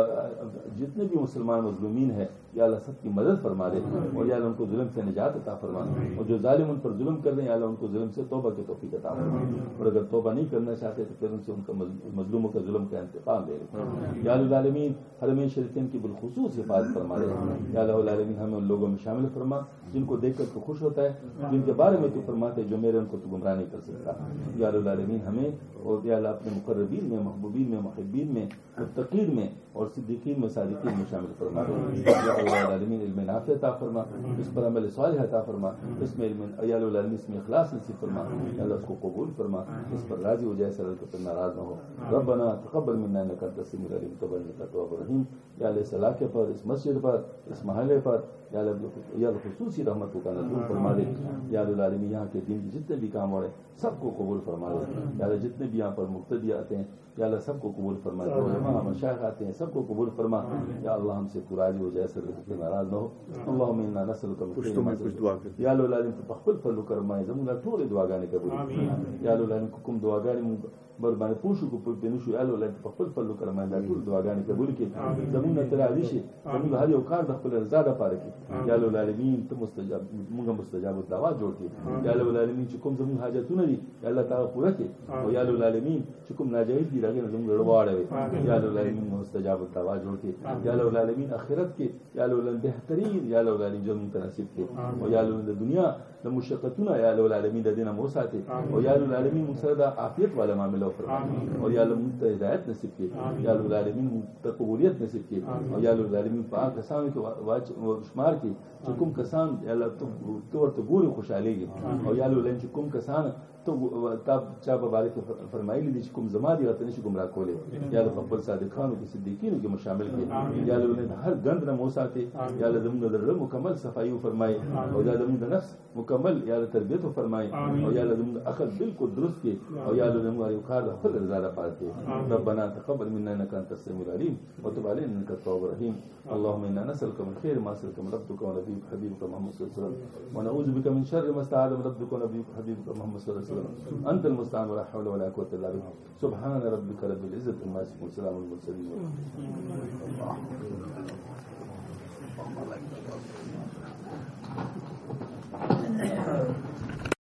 جتنے بھی مسلمان مظلومین ہیں یا اللہ سب کی مدد فرما دے اور یا اللہ ان کو ظلم سے نجات عطا فرما، اور جو ظالم ان پر ظلم کر رہے ہیں یا اللہ ان کو ظلم سے توبہ کی توفیق عطا فرما، اور اگر توبہ نہیں کرنا چاہتے تو پھر ان سے ان کا مظلوموں کا ظلم کا انتقام دے۔ یا اللہ العالمین حرمین شریفین کی بالخصوص حفاظت فرما دے۔ یا اللہ العالمین ہمیں ان لوگوں میں شامل فرما جن کو دیکھ کر تو خوش ہوتا ہے، جن کے بارے میں تو فرماتے جو میرے ان کو تو گمراہ نہیں کر سکتا۔ یا اللہ العالمین ہمیں اور یا اللہ اپنے مقربین میں، محبوبین میں، محبین میں، متقین میں اور صدیقین میں، صادقین میں شامل فرما دے۔ یا اللہ العالمین علم نافع عطا فرما، اس پر عمل صالح عطا فرما، اس میں علم یا اللہ العالمین اس میں اخلاص نصیب فرما، یا اللہ اس کو قبول فرما، اس پر راضی ہو جائے سر کو پھر ناراض نہ ہو۔ ربنا تقبل منا انک انت السمیع العلیم وتب علینا انک التواب الرحیم۔ یا اللہ اس علاقے پر، اس مسجد پر، اس محلے پر یا اللہ یا اللہ خصوصی رحمتوں کا نزول فرما دے۔ یا اللہ العالمین یہاں کے دین کے جتنے بھی کام ہو رہے ہیں سب کو قبول فرما دے۔ یا اللہ جتنے بھی یہاں پر مقتدی آتے ہیں یا اللہ سب کو قبول فرما دے، علماء مشائخ آتے ہیں سب کو قبول فرما۔ یا اللہ ہم سے تو راضی ہو جائے سر سے ناراض نہ ہو۔ اللهم انا نسألك من خير ما سألك یا اللہ العالمین تقبل فضل کرم زمونا ټول دعاګانې قبول کړي۔ یا الله العالمین کوم دعاګانې مونږ بر باندې پوښو کو په نشو یا الله العالمین تقبل فضل کرم دا ټول دعاګانې قبول کړي، زمونا تر علی شي زموږ هر یو کار د خپل رضا لپاره کړي۔ یا الله العالمین ته مستجاب مونږ مستجاب دعوا جوړ کړي۔ یا الله العالمین چې کوم زموږ حاجتونه دي یا الله تعالی پوره کړي، او یا الله العالمین چې کوم ناجایز دي راغلي زموږ رواړوي۔ یا الله العالمین مستجاب دعوا جوړ کړي۔ یا الله العالمین اخرت کې یا الله العالمین بهترین یا الله العالمین جو مناسب کړي، او یا الله د دنیا د مشقتونه یا الله العالمین د دینه مو ساتي، او یا الله العالمین مسره د عافیت والا معاملې فرمایي، او یا الله مونږ ته هدایت نصیب کړي، یا الله العالمین مونږ ته قبولیت نصیب کړي، او یا الله العالمین پاک کسانو کې واچ شمار کړي چې کوم کسان یا الله تو ورته ګوري خوشاليږي، او یا الله العالمین چې کوم کسان تو تاب چا مبارک فرمایلی دي چې کوم زما دي راته نشي گمراه کولې، یا الله خپل صادقانو کې صدیقینو کې مشامل کړي، یا الله هر غند نه مو ساتي، یا الله زموږ د زړه مکمل صفایي فرمایي، او یا زموږ د نفس مکمل یا الله تربیت فرمایي، او یا الله زموږ عقل بالکل درست کړي، او یا الله زموږ یو کار خپل رضا لپاره کړي۔ ربنا تقبل منا انك انت السميع العليم وتب علينا انك التواب الرحيم۔ اللهم انا نسألك من خير ما سألك من ربك ونبيك حبيبك محمد صلى الله عليه وسلم، ونعوذ بك من شر ما استعاذ من ربك ونبيك حبيبك محمد صلى الله عليه وسلم، انت المستعان ولا حول ولا قوة الا بك۔ سبحان ربك رب العزة عما يصفون وسلام على المرسلين۔